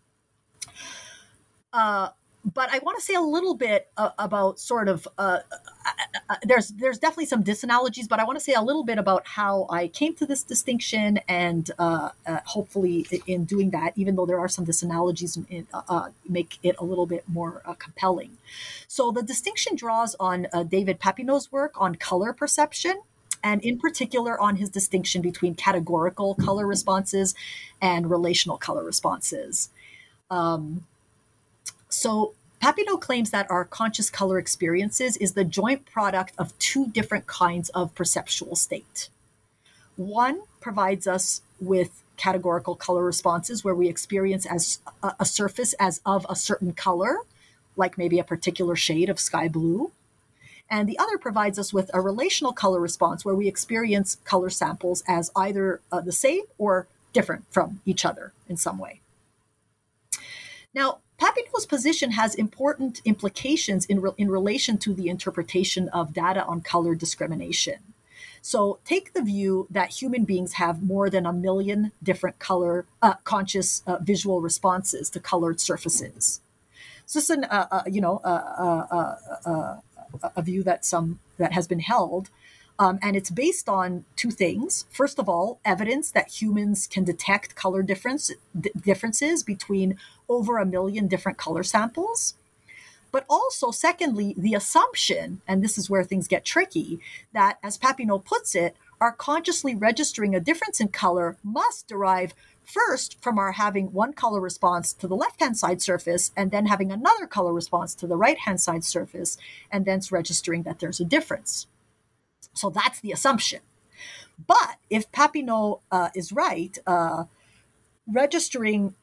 Speaker 4: I want to say a little bit about sort of, there's definitely some disanalogies, but I want to say a little bit about how I came to this distinction, and hopefully in doing that, even though there are some disanalogies, make it a little bit more compelling. So the distinction draws on David Papineau's work on color perception, and in particular on his distinction between categorical color responses and relational color responses. So Papineau claims that our conscious color experiences is the joint product of two different kinds of perceptual state. One provides us with categorical color responses where we experience as a surface as of a certain color, like maybe a particular shade of sky blue. And the other provides us with a relational color response where we experience color samples as either the same or different from each other in some way. Now, Papineau's position has important implications in relation to the interpretation of data on color discrimination. So take the view that human beings have more than 1 million different color conscious visual responses to colored surfaces. So this is a view that has been held, and it's based on two things. First of all, evidence that humans can detect color differences between over 1 million different color samples. But also, secondly, the assumption, and this is where things get tricky, that, as Papineau puts it, our consciously registering a difference in color must derive first from our having one color response to the left-hand side surface and then having another color response to the right-hand side surface, and thence registering that there's a difference. So that's the assumption. But if Papineau is right, registering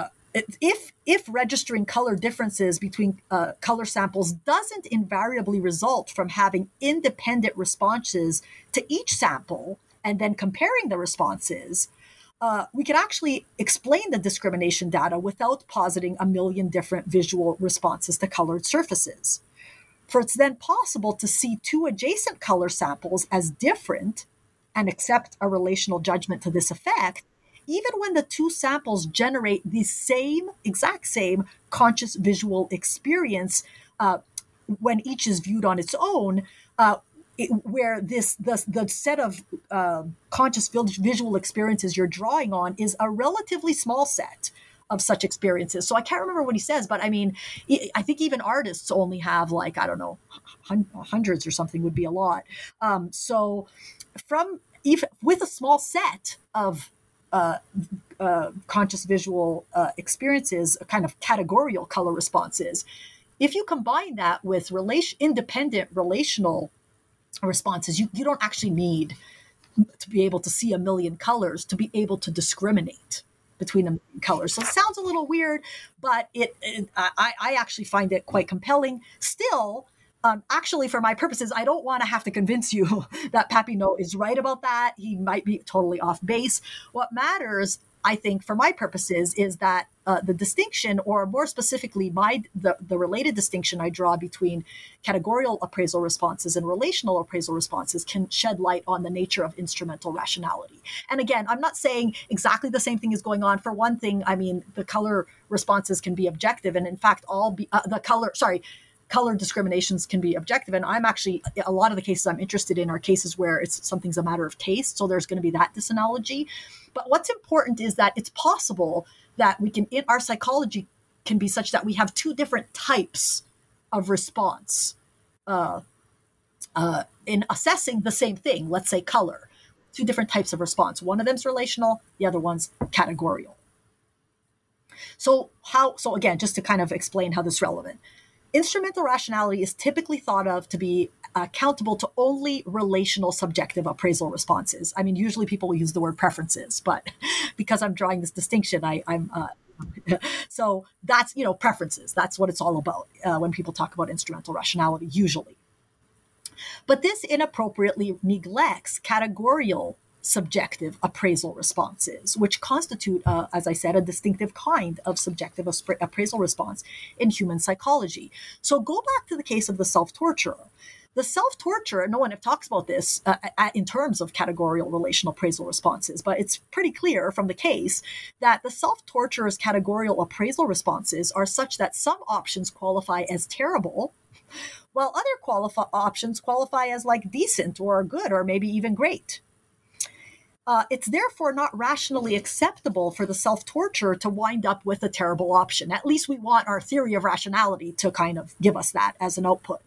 Speaker 4: if registering color differences between color samples doesn't invariably result from having independent responses to each sample and then comparing the responses, we could actually explain the discrimination data without positing 1 million different visual responses to colored surfaces. For it's then possible to see two adjacent color samples as different and accept a relational judgment to this effect, even when the two samples generate the exact same conscious visual experience when each is viewed on its own, where the set of conscious visual experiences you're drawing on is a relatively small set of such experiences. So I can't remember what he says, but I mean, I think even artists only have hundreds or something would be a lot. So with a small set of conscious visual experiences, kind of categorical color responses, if you combine that with independent relational responses, you don't actually need to be able to see 1 million colors to be able to discriminate between 1 million colors. So it sounds a little weird, but I actually find it quite compelling. Still, actually, for my purposes, I don't want to have to convince you that Papineau is right about that. He might be totally off base. What matters, I think, for my purposes, is that the distinction, or more specifically, the related distinction I draw between categorical appraisal responses and relational appraisal responses can shed light on the nature of instrumental rationality. And again, I'm not saying exactly the same thing is going on. For one thing, I mean, the color responses can be objective, and in fact, color discriminations can be objective. And I'm actually, a lot of the cases I'm interested in are cases where something's a matter of taste. So there's going to be that disanalogy. But what's important is that it's possible that our psychology can be such that we have two different types of response in assessing the same thing, let's say color, two different types of response. One of them's relational, the other one's categorical. So again, just to kind of explain how this is relevant, instrumental rationality is typically thought of to be accountable to only relational subjective appraisal responses. I mean, usually people use the word preferences, but because I'm drawing this distinction, so that's, preferences. That's what it's all about when people talk about instrumental rationality, usually. But this inappropriately neglects categorical subjective appraisal responses, which constitute, as I said, a distinctive kind of subjective appraisal response in human psychology. So go back to the case of the self-torturer. The self-torturer, no one talks about this in terms of categorical relational appraisal responses, but it's pretty clear from the case that the self-torturer's categorical appraisal responses are such that some options qualify as terrible, while other options qualify as like decent or good or maybe even great. It's therefore not rationally acceptable for the self-torturer to wind up with a terrible option. At least we want our theory of rationality to kind of give us that as an output.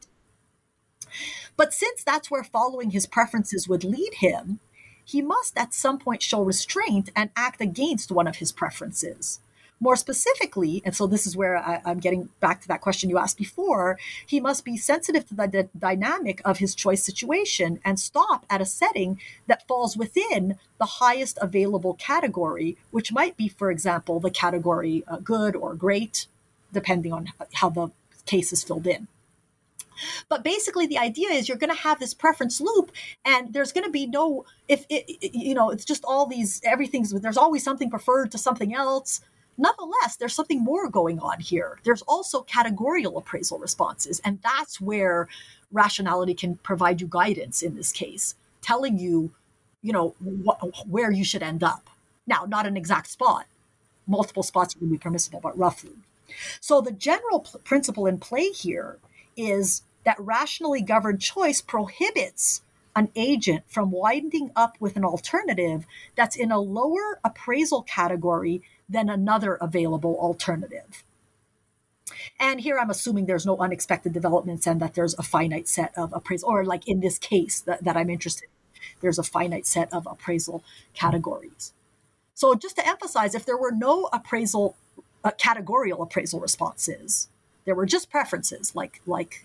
Speaker 4: But since that's where following his preferences would lead him, he must at some point show restraint and act against one of his preferences. More specifically, and so this is where I'm getting back to that question you asked before, he must be sensitive to the dynamic of his choice situation and stop at a setting that falls within the highest available category, which might be, for example, the category good or great, depending on how the case is filled in. But basically, the idea is you're going to have this preference loop, and there's going to be no, it's just all these, there's always something preferred to something else. Nonetheless, there's something more going on here. There's also categorical appraisal responses, and that's where rationality can provide you guidance in this case, telling you, where you should end up. Now, not an exact spot. Multiple spots would be permissible, but roughly. So the general principle in play here is that rationally governed choice prohibits an agent from winding up with an alternative that's in a lower appraisal category than another available alternative. And here I'm assuming there's no unexpected developments and that there's a finite set of appraisal, or like in this case that I'm interested in, there's a finite set of appraisal categories. So just to emphasize, if there were no categorical appraisal responses, there were just preferences like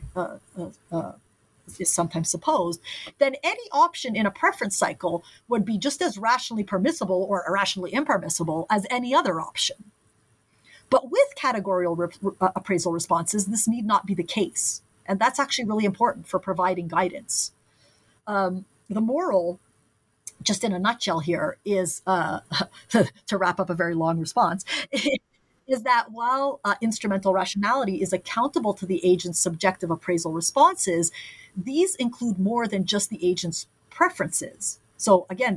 Speaker 4: is sometimes supposed, then any option in a preference cycle would be just as rationally permissible or irrationally impermissible as any other option. But with categorical appraisal responses, this need not be the case. And that's actually really important for providing guidance. The moral, just in a nutshell here, is, to wrap up a very long response, is that while instrumental rationality is accountable to the agent's subjective appraisal responses, these include more than just the agent's preferences. So again,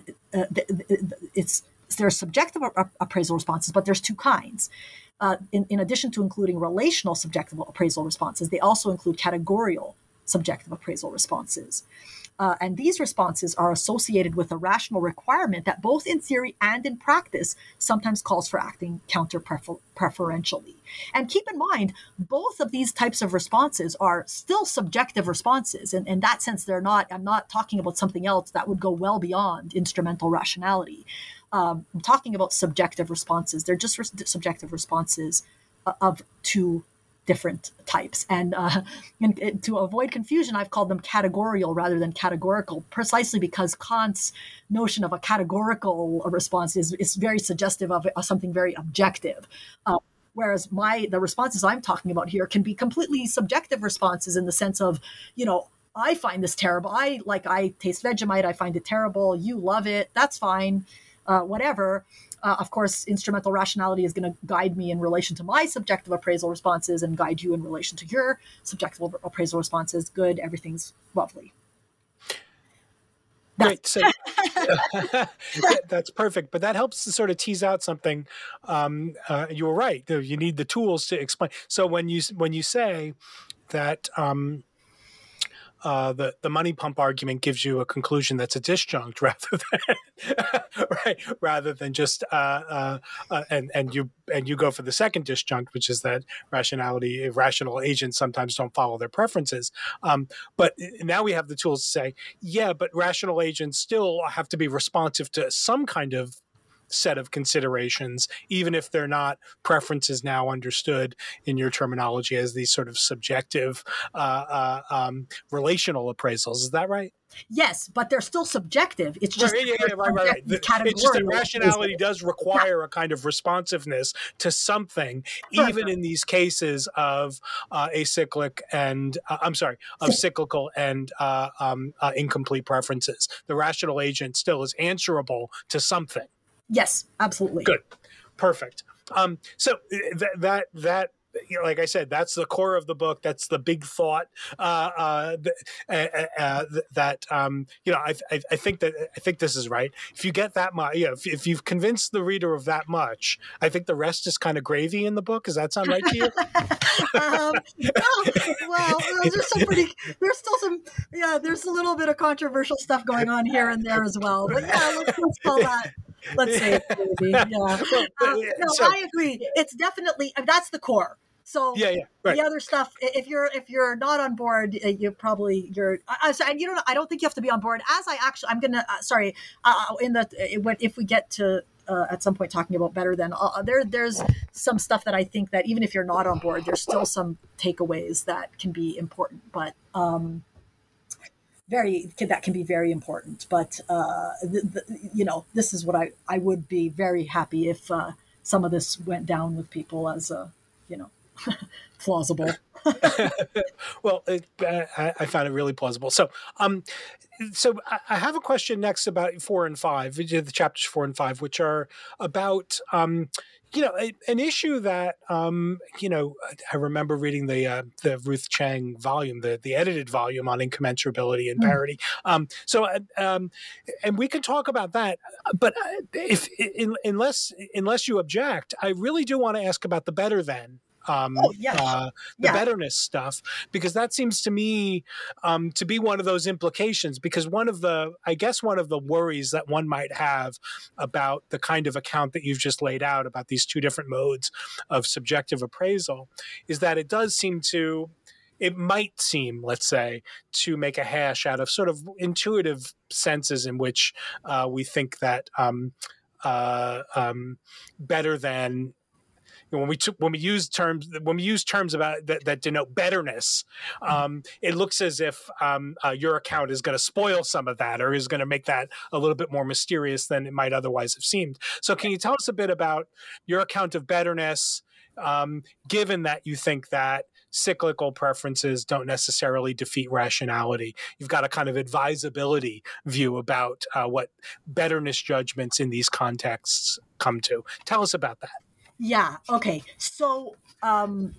Speaker 4: there's subjective appraisal responses, but there's two kinds. In addition to including relational subjective appraisal responses, they also include categorical subjective appraisal responses. And these responses are associated with a rational requirement that both in theory and in practice sometimes calls for acting counter-preferentially. And keep in mind, both of these types of responses are still subjective responses. And in that sense, I'm not talking about something else that would go well beyond instrumental rationality. I'm talking about subjective responses. They're just subjective responses of two different types. And to avoid confusion, I've called them categorical rather than categorical, precisely because Kant's notion of a categorical response is very suggestive of something very objective. Whereas the responses I'm talking about here can be completely subjective responses in the sense of, I find this terrible. I taste Vegemite. I find it terrible. You love it. That's fine. Whatever. Of course, instrumental rationality is going to guide me in relation to my subjective appraisal responses and guide you in relation to your subjective appraisal responses. Good, everything's lovely.
Speaker 3: Great. So that's perfect. But that helps to sort of tease out something. You were right. You need the tools to explain. So when you say that the money pump argument gives you a conclusion that's a disjunct rather than just and you go for the second disjunct, which is that rational agents sometimes don't follow their preferences. But now we have the tools to say, yeah, but rational agents still have to be responsive to some kind of set of considerations, even if they're not preferences now understood in your terminology as these sort of subjective relational appraisals. Is that right?
Speaker 4: Yes, but they're still subjective. It's just
Speaker 3: right. It's just that rationality does require a kind of responsiveness to something, even in these cases of acyclic and of cyclical and incomplete preferences. The rational agent still is answerable to something.
Speaker 4: Yes, absolutely.
Speaker 3: Good, perfect. So that. Like I said, that's the core of the book. That's the big thought. I think this is right. If you get that much, if you've convinced the reader of that much, I think the rest is kind of gravy in the book. Does that sound right to you?
Speaker 4: There's a little bit of controversial stuff going on here and there as well. But let's call that. Let's say it, maybe. I agree. It's definitely, that's the core. So right. The other stuff, if you're not on board, I don't think you have to be on board. If we get to at some point talking about better than, there's some stuff that I think that even if you're not on board, there's still some takeaways that can be important, but that can be very important. But this is what I would be very happy if some of this went down with people as plausible.
Speaker 3: Well, I found it really plausible. So I have a question next about 4 and 5, the chapters 4 and 5, which are about an issue that I remember reading the Ruth Chang volume, the edited volume on incommensurability and parity. And we can talk about that. But unless you object, I really do want to ask about the better than. Betterness stuff, because that seems to me to be one of those implications, because one of the worries that one might have about the kind of account that you've just laid out about these two different modes of subjective appraisal is that it might seem, let's say, to make a hash out of sort of intuitive senses in which we think that better than, when we use terms about that denote betterness, it looks as if your account is going to spoil some of that, or is going to make that a little bit more mysterious than it might otherwise have seemed. So, can you tell us a bit about your account of betterness, given that you think that cyclical preferences don't necessarily defeat rationality? You've got a kind of advisability view about what betterness judgments in these contexts come to. Tell us about that.
Speaker 4: Yeah. Okay. So, the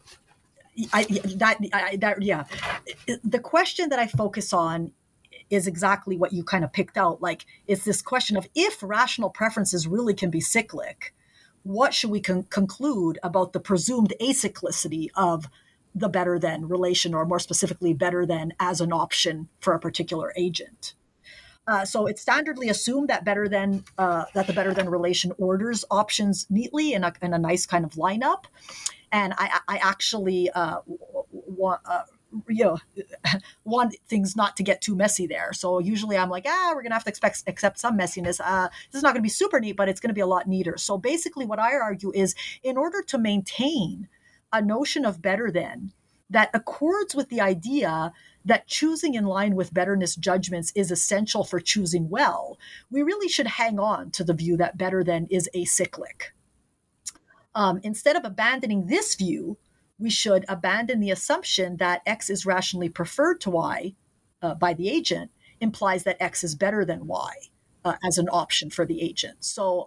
Speaker 4: question that I focus on is exactly what you kind of picked out. Like, it's this question of, if rational preferences really can be cyclic, what should we conclude about the presumed acyclicity of the better than relation, or more specifically, better than as an option for a particular agent? So it's standardly assumed that the better than relation orders options neatly in a nice kind of lineup, and I actually want things not to get too messy there. So usually I'm like, we're gonna have to accept some messiness. This is not gonna be super neat, but it's gonna be a lot neater. So basically, what I argue is, in order to maintain a notion of better than that accords with the idea that choosing in line with betterness judgments is essential for choosing well, we really should hang on to the view that better than is acyclic. Instead of abandoning this view, we should abandon the assumption that X is rationally preferred to Y by the agent implies that X is better than Y as an option for the agent. So,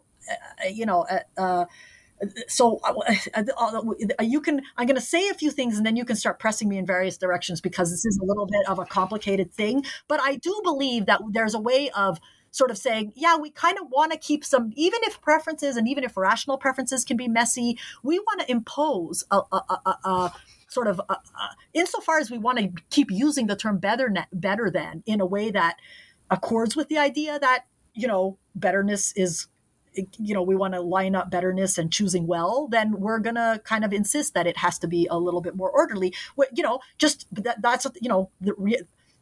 Speaker 4: I'm going to say a few things and then you can start pressing me in various directions, because this is a little bit of a complicated thing. But I do believe that there's a way of sort of saying, we kind of want to keep some, even if preferences and even if rational preferences can be messy, we want to impose a sort of, insofar as we want to keep using the term better than in a way that accords with the idea that, betterness is, we want to line up betterness and choosing well, then we're going to kind of insist that it has to be a little bit more orderly.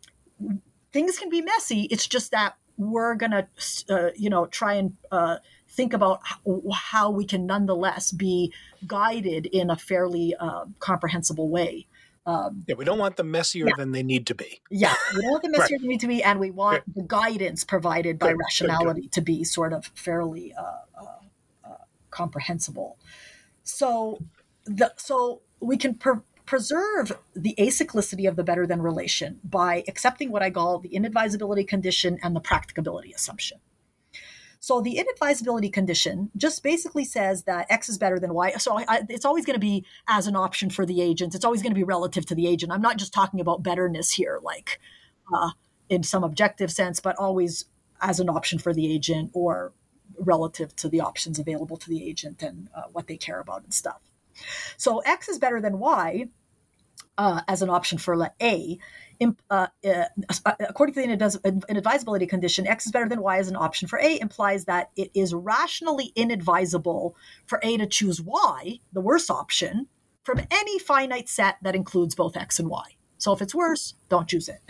Speaker 4: Things can be messy. It's just that we're going to, try and think about how we can nonetheless be guided in a fairly comprehensible way.
Speaker 3: We don't want them messier than they need to be.
Speaker 4: Yeah, we don't want the messier
Speaker 3: Right.
Speaker 4: they need to be, and we want the guidance provided by rationality to be sort of fairly comprehensible. So we can preserve the acyclicity of the better than relation by accepting what I call the inadvisability condition and the practicability assumption. So the inadvisability condition just basically says that X is better than Y. So it's always going to be as an option for the agent. It's always going to be relative to the agent. I'm not just talking about betterness here, like in some objective sense, but always as an option for the agent or relative to the options available to the agent and what they care about and stuff. So X is better than Y as an option for A. According to the inadvisability condition, X is better than Y as an option for A implies that it is rationally inadvisable for A to choose Y, the worst option, from any finite set that includes both X and Y. So if it's worse, don't choose it.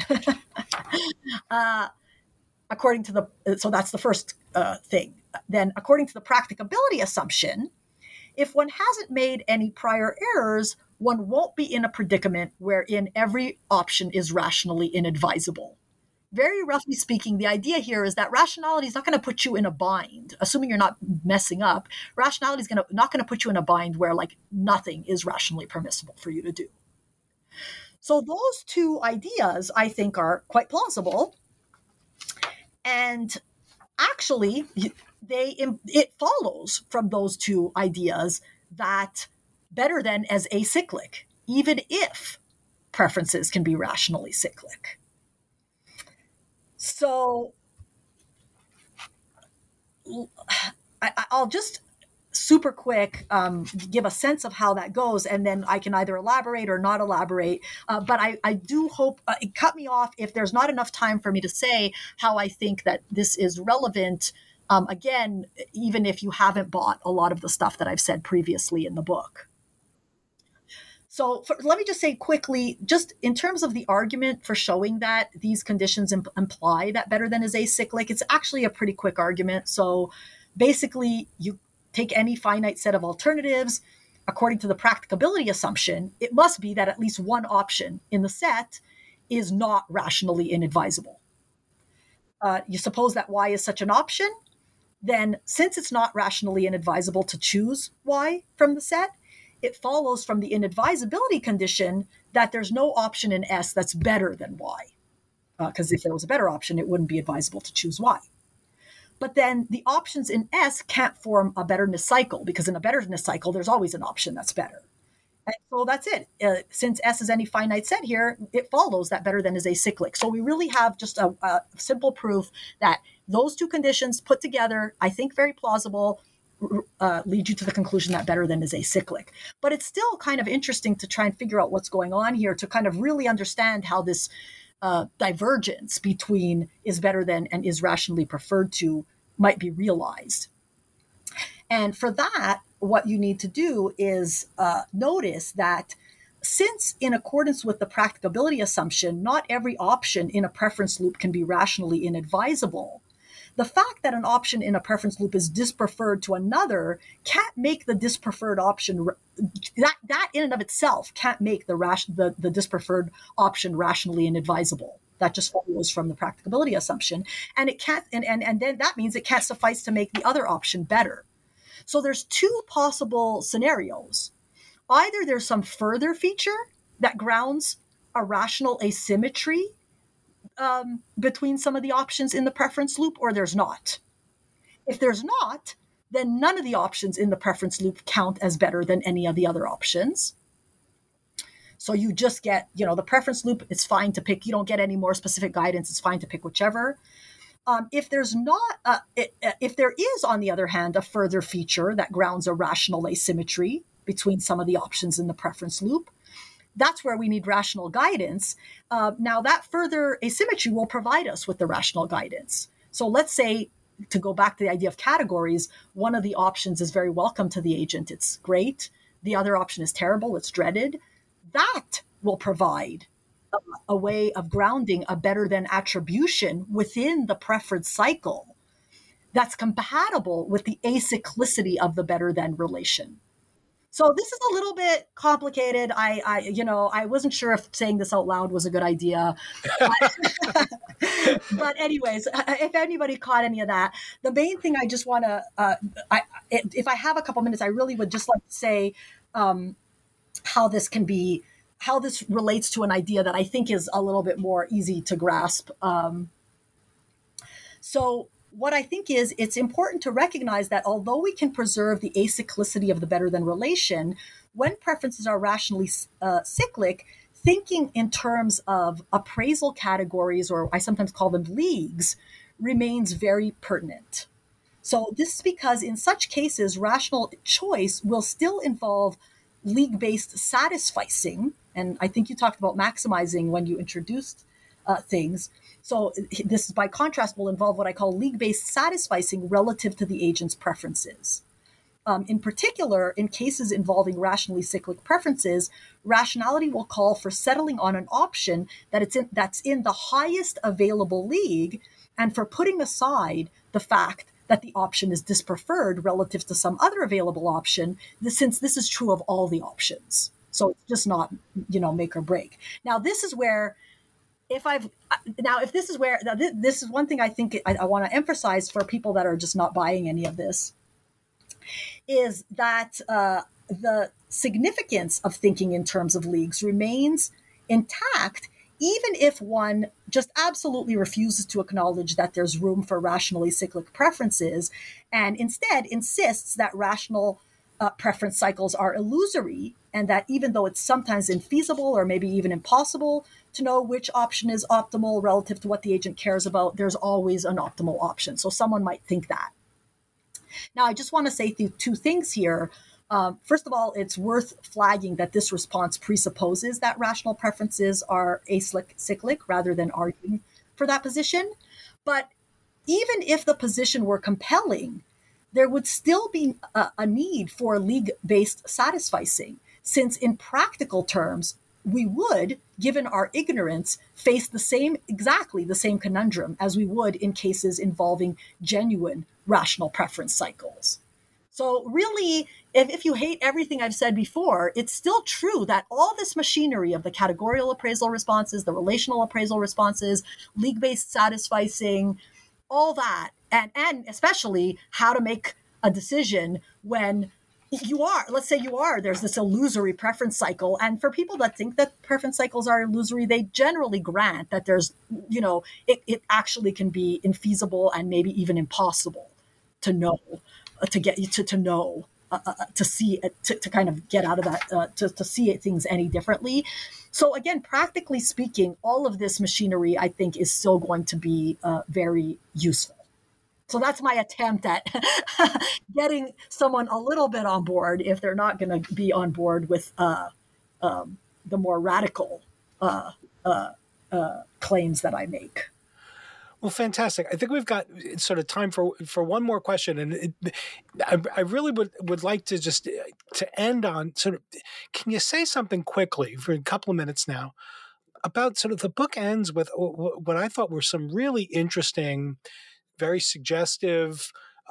Speaker 4: So that's the first thing. Then according to the practicability assumption, if one hasn't made any prior errors, one won't be in a predicament wherein every option is rationally inadvisable. Very roughly speaking, the idea here is that rationality is not going to put you in a bind, assuming you're not messing up. Rationality is not going to put you in a bind where like nothing is rationally permissible for you to do. So those two ideas, I think, are quite plausible. And actually, it follows from those two ideas that better than as acyclic, even if preferences can be rationally cyclic. So I'll just super quick give a sense of how that goes, and then I can either elaborate or not elaborate. But I do hope cut me off if there's not enough time for me to say how I think that this is relevant. Again, even if you haven't bought a lot of the stuff that I've said previously in the book. So let me just say quickly, just in terms of the argument for showing that these conditions imply that better than is acyclic, it's actually a pretty quick argument. So basically, you take any finite set of alternatives. According to the practicability assumption, it must be that at least one option in the set is not rationally inadvisable. You suppose that Y is such an option, then since it's not rationally inadvisable to choose Y from the set, it follows from the inadvisability condition that there's no option in S that's better than Y. Because if there was a better option, it wouldn't be advisable to choose Y. But then the options in S can't form a betterness cycle, because in a betterness cycle, there's always an option that's better. And so that's it. Since S is any finite set here, it follows that better than is acyclic. So we really have just a simple proof that those two conditions put together, I think very plausible, lead you to the conclusion that better than is acyclic. But it's still kind of interesting to try and figure out what's going on here to kind of really understand how this divergence between is better than and is rationally preferred to might be realized. And for that, what you need to do is notice that since in accordance with the practicability assumption, not every option in a preference loop can be rationally inadvisable, the fact that an option in a preference loop is dispreferred to another can't make the dispreferred option, that in and of itself can't make the dispreferred option rationally inadvisable. That just follows from the practicability assumption. And it can't, and then that means it can't suffice to make the other option better. So there's two possible scenarios. Either there's some further feature that grounds a rational asymmetry between some of the options in the preference loop, or there's not. If there's not, then none of the options in the preference loop count as better than any of the other options. So you just get, the preference loop, it's fine to pick. You don't get any more specific guidance. It's fine to pick whichever. If there's not, if there is, on the other hand, a further feature that grounds a rational asymmetry between some of the options in the preference loop, that's where we need rational guidance. Now, that further asymmetry will provide us with the rational guidance. So let's say, to go back to the idea of categories, one of the options is very welcome to the agent. It's great. The other option is terrible. It's dreaded. That will provide a way of grounding a better than attribution within the preference cycle that's compatible with the acyclicity of the better than relation. So this is a little bit complicated. I wasn't sure if saying this out loud was a good idea. But anyways, if anybody caught any of that, the main thing I just want to, if I have a couple minutes, I really would just like to say how this relates to an idea that I think is a little bit more easy to grasp. So what I think is it's important to recognize that although we can preserve the acyclicity of the better than relation, when preferences are rationally cyclic, thinking in terms of appraisal categories, or I sometimes call them leagues, remains very pertinent. So this is because in such cases, rational choice will still involve league-based satisficing, and I think you talked about maximizing when you introduced things. So this, by contrast, will involve what I call league-based satisficing relative to the agent's preferences. In particular, in cases involving rationally cyclic preferences, rationality will call for settling on an option that's in the highest available league, and for putting aside the fact that the option is dispreferred relative to some other available option, since this is true of all the options. So it's just not, make or break. Now, this is where this is one thing I think I want to emphasize for people that are just not buying any of this, is that the significance of thinking in terms of leagues remains intact, even if one just absolutely refuses to acknowledge that there's room for rationally cyclic preferences and instead insists that rational preference cycles are illusory, and that even though it's sometimes infeasible or maybe even impossible to know which option is optimal relative to what the agent cares about, there's always an optimal option. So someone might think that. Now, I just want to say two things here. First of all, it's worth flagging that this response presupposes that rational preferences are acyclic rather than arguing for that position. But even if the position were compelling, there would still be a need for league-based satisficing, since in practical terms, we would, given our ignorance, face exactly the same conundrum as we would in cases involving genuine rational preference cycles. So really, if you hate everything I've said before, it's still true that all this machinery of the categorical appraisal responses, the relational appraisal responses, league-based satisficing, all that, and especially how to make a decision when there's this illusory preference cycle. And for people that think that preference cycles are illusory, they generally grant that there's, it actually can be infeasible and maybe even impossible to know, to see it, to kind of get out of that, to see things any differently. So again, practically speaking, all of this machinery, I think, is still going to be very useful. So that's my attempt at getting someone a little bit on board if they're not going to be on board with the more radical claims that I make.
Speaker 3: Well, fantastic. I think we've got sort of time for one more question. And I really would like to just to end on sort of, can you say something quickly for a couple of minutes now about sort of the book ends with what I thought were some really interesting, very suggestive,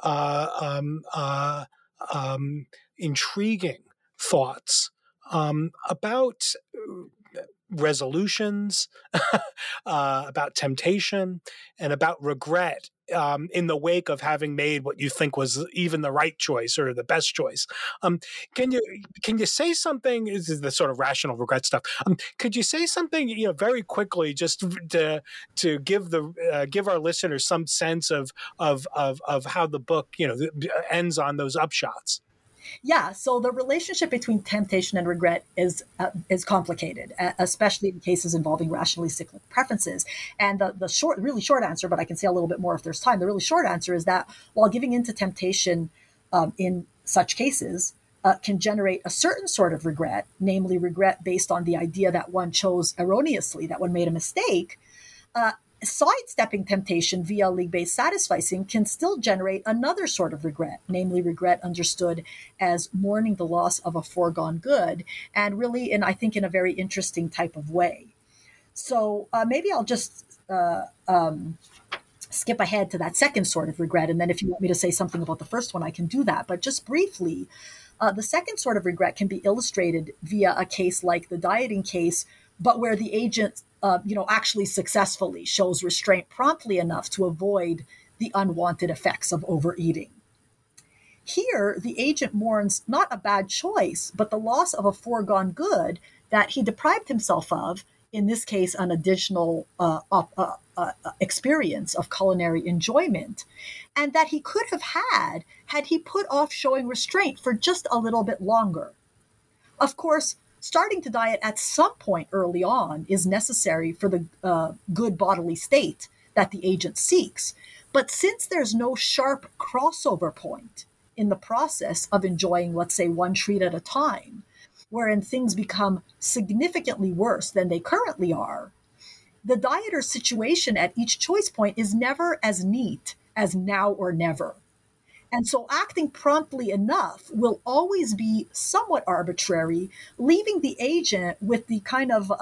Speaker 3: intriguing thoughts about resolutions, about temptation, and about regret in the wake of having made what you think was even the right choice or the best choice. Can you say something? This is the sort of rational regret stuff. Could you say something, very quickly, just to give our listeners some sense of how the book, ends on those upshots?
Speaker 4: Yeah, so the relationship between temptation and regret is complicated, especially in cases involving rationally cyclic preferences. And the really short answer, but I can say a little bit more if there's time, the really short answer is that while giving into temptation in such cases can generate a certain sort of regret, namely regret based on the idea that one chose erroneously, that one made a mistake, sidestepping temptation via league-based satisficing can still generate another sort of regret, namely regret understood as mourning the loss of a foregone good, and really, I think, in a very interesting type of way. So maybe I'll just skip ahead to that second sort of regret. And then if you want me to say something about the first one, I can do that. But just briefly, the second sort of regret can be illustrated via a case like the dieting case, but where the agent, actually successfully shows restraint promptly enough to avoid the unwanted effects of overeating. Here, the agent mourns not a bad choice, but the loss of a foregone good that he deprived himself of, in this case, an additional experience of culinary enjoyment, and that he could have had he put off showing restraint for just a little bit longer. Of course, starting to diet at some point early on is necessary for the good bodily state that the agent seeks. But since there's no sharp crossover point in the process of enjoying, let's say, one treat at a time, wherein things become significantly worse than they currently are, the dieter's situation at each choice point is never as neat as now or never. And so acting promptly enough will always be somewhat arbitrary, leaving the agent with the kind of,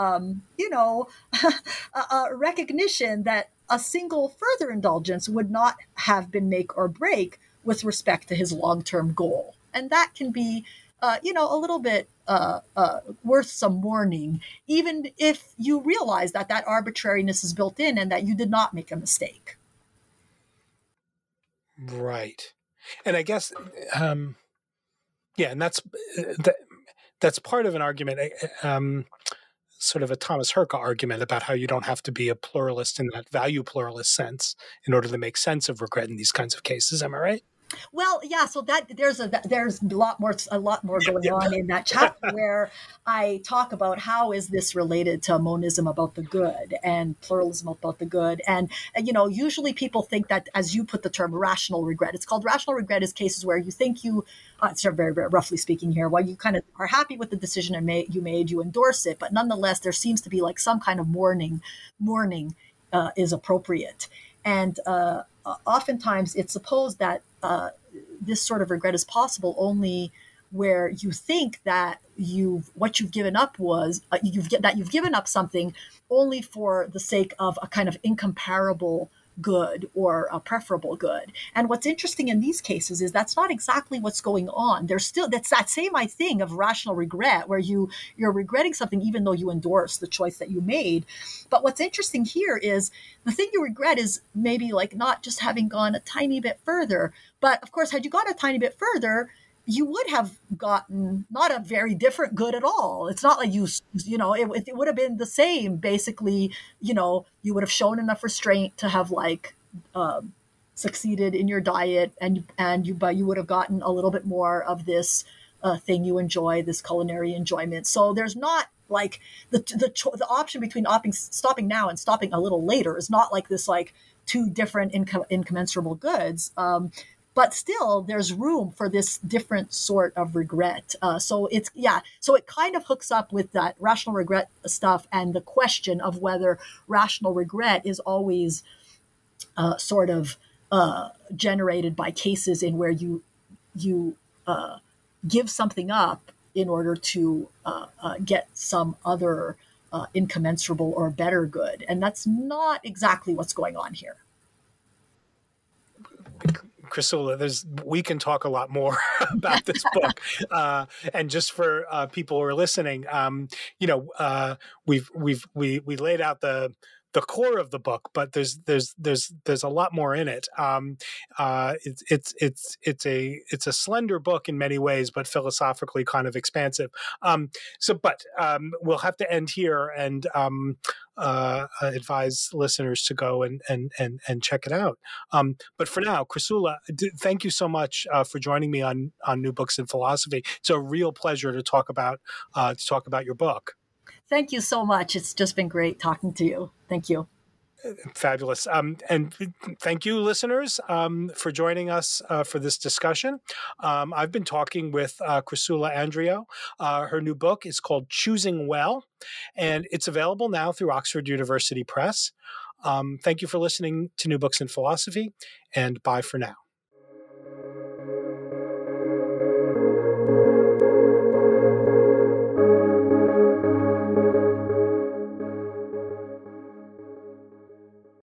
Speaker 4: recognition that a single further indulgence would not have been make or break with respect to his long-term goal. And that can be, a little bit worth some warning, even if you realize that arbitrariness is built in and that you did not make a mistake.
Speaker 3: Right. And I guess, and that's part of an argument, sort of a Thomas Herka argument about how you don't have to be a pluralist in that value pluralist sense in order to make sense of regret in these kinds of cases. Am I right?
Speaker 4: Well, yeah. So that there's a lot more going on in that chapter where I talk about how is this related to monism about the good and pluralism about the good, and usually people think that, as you put the term, rational regret. It's called rational regret is cases where you think it's very, very roughly speaking here, while you kind of are happy with the decision you made, you endorse it, but nonetheless there seems to be like some kind of mourning is appropriate, and oftentimes it's supposed that this sort of regret is possible only where you think that what you've given up was you've given up something only for the sake of a kind of incomparable good or a preferable good. And what's interesting in these cases is that's not exactly what's going on. That's that same thing of rational regret where you're regretting something even though you endorse the choice that you made. But what's interesting here is the thing you regret is maybe like not just having gone a tiny bit further, but of course, had you gone a tiny bit further, you would have gotten not a very different good at all. It's not like it would have been the same. Basically, you would have shown enough restraint to have succeeded in your diet, but you would have gotten a little bit more of this thing you enjoy, this culinary enjoyment. So there's not like the option between stopping now and stopping a little later is not like this two different incommensurable goods. But still, there's room for this different sort of regret. So it kind of hooks up with that rational regret stuff and the question of whether rational regret is always sort of generated by cases in where you give something up in order to get some other incommensurable or better good. And that's not exactly what's going on here.
Speaker 3: Chrysula, we can talk a lot more about this book, and just for people who are listening, we laid out the core of the book, but there's a lot more in it. It's a slender book in many ways, but philosophically kind of expansive. We'll have to end here and advise listeners to go and check it out. But for now, Chrysula, thank you so much for joining me on New Books in Philosophy. It's a real pleasure to talk about your book.
Speaker 4: Thank you so much. It's just been great talking to you. Thank you.
Speaker 3: Fabulous. And thank you, listeners, for joining us for this discussion. I've been talking with Chrysula Andreou. Her new book is called Choosing Well, and it's available now through Oxford University Press. Thank you for listening to New Books in Philosophy, and bye for now.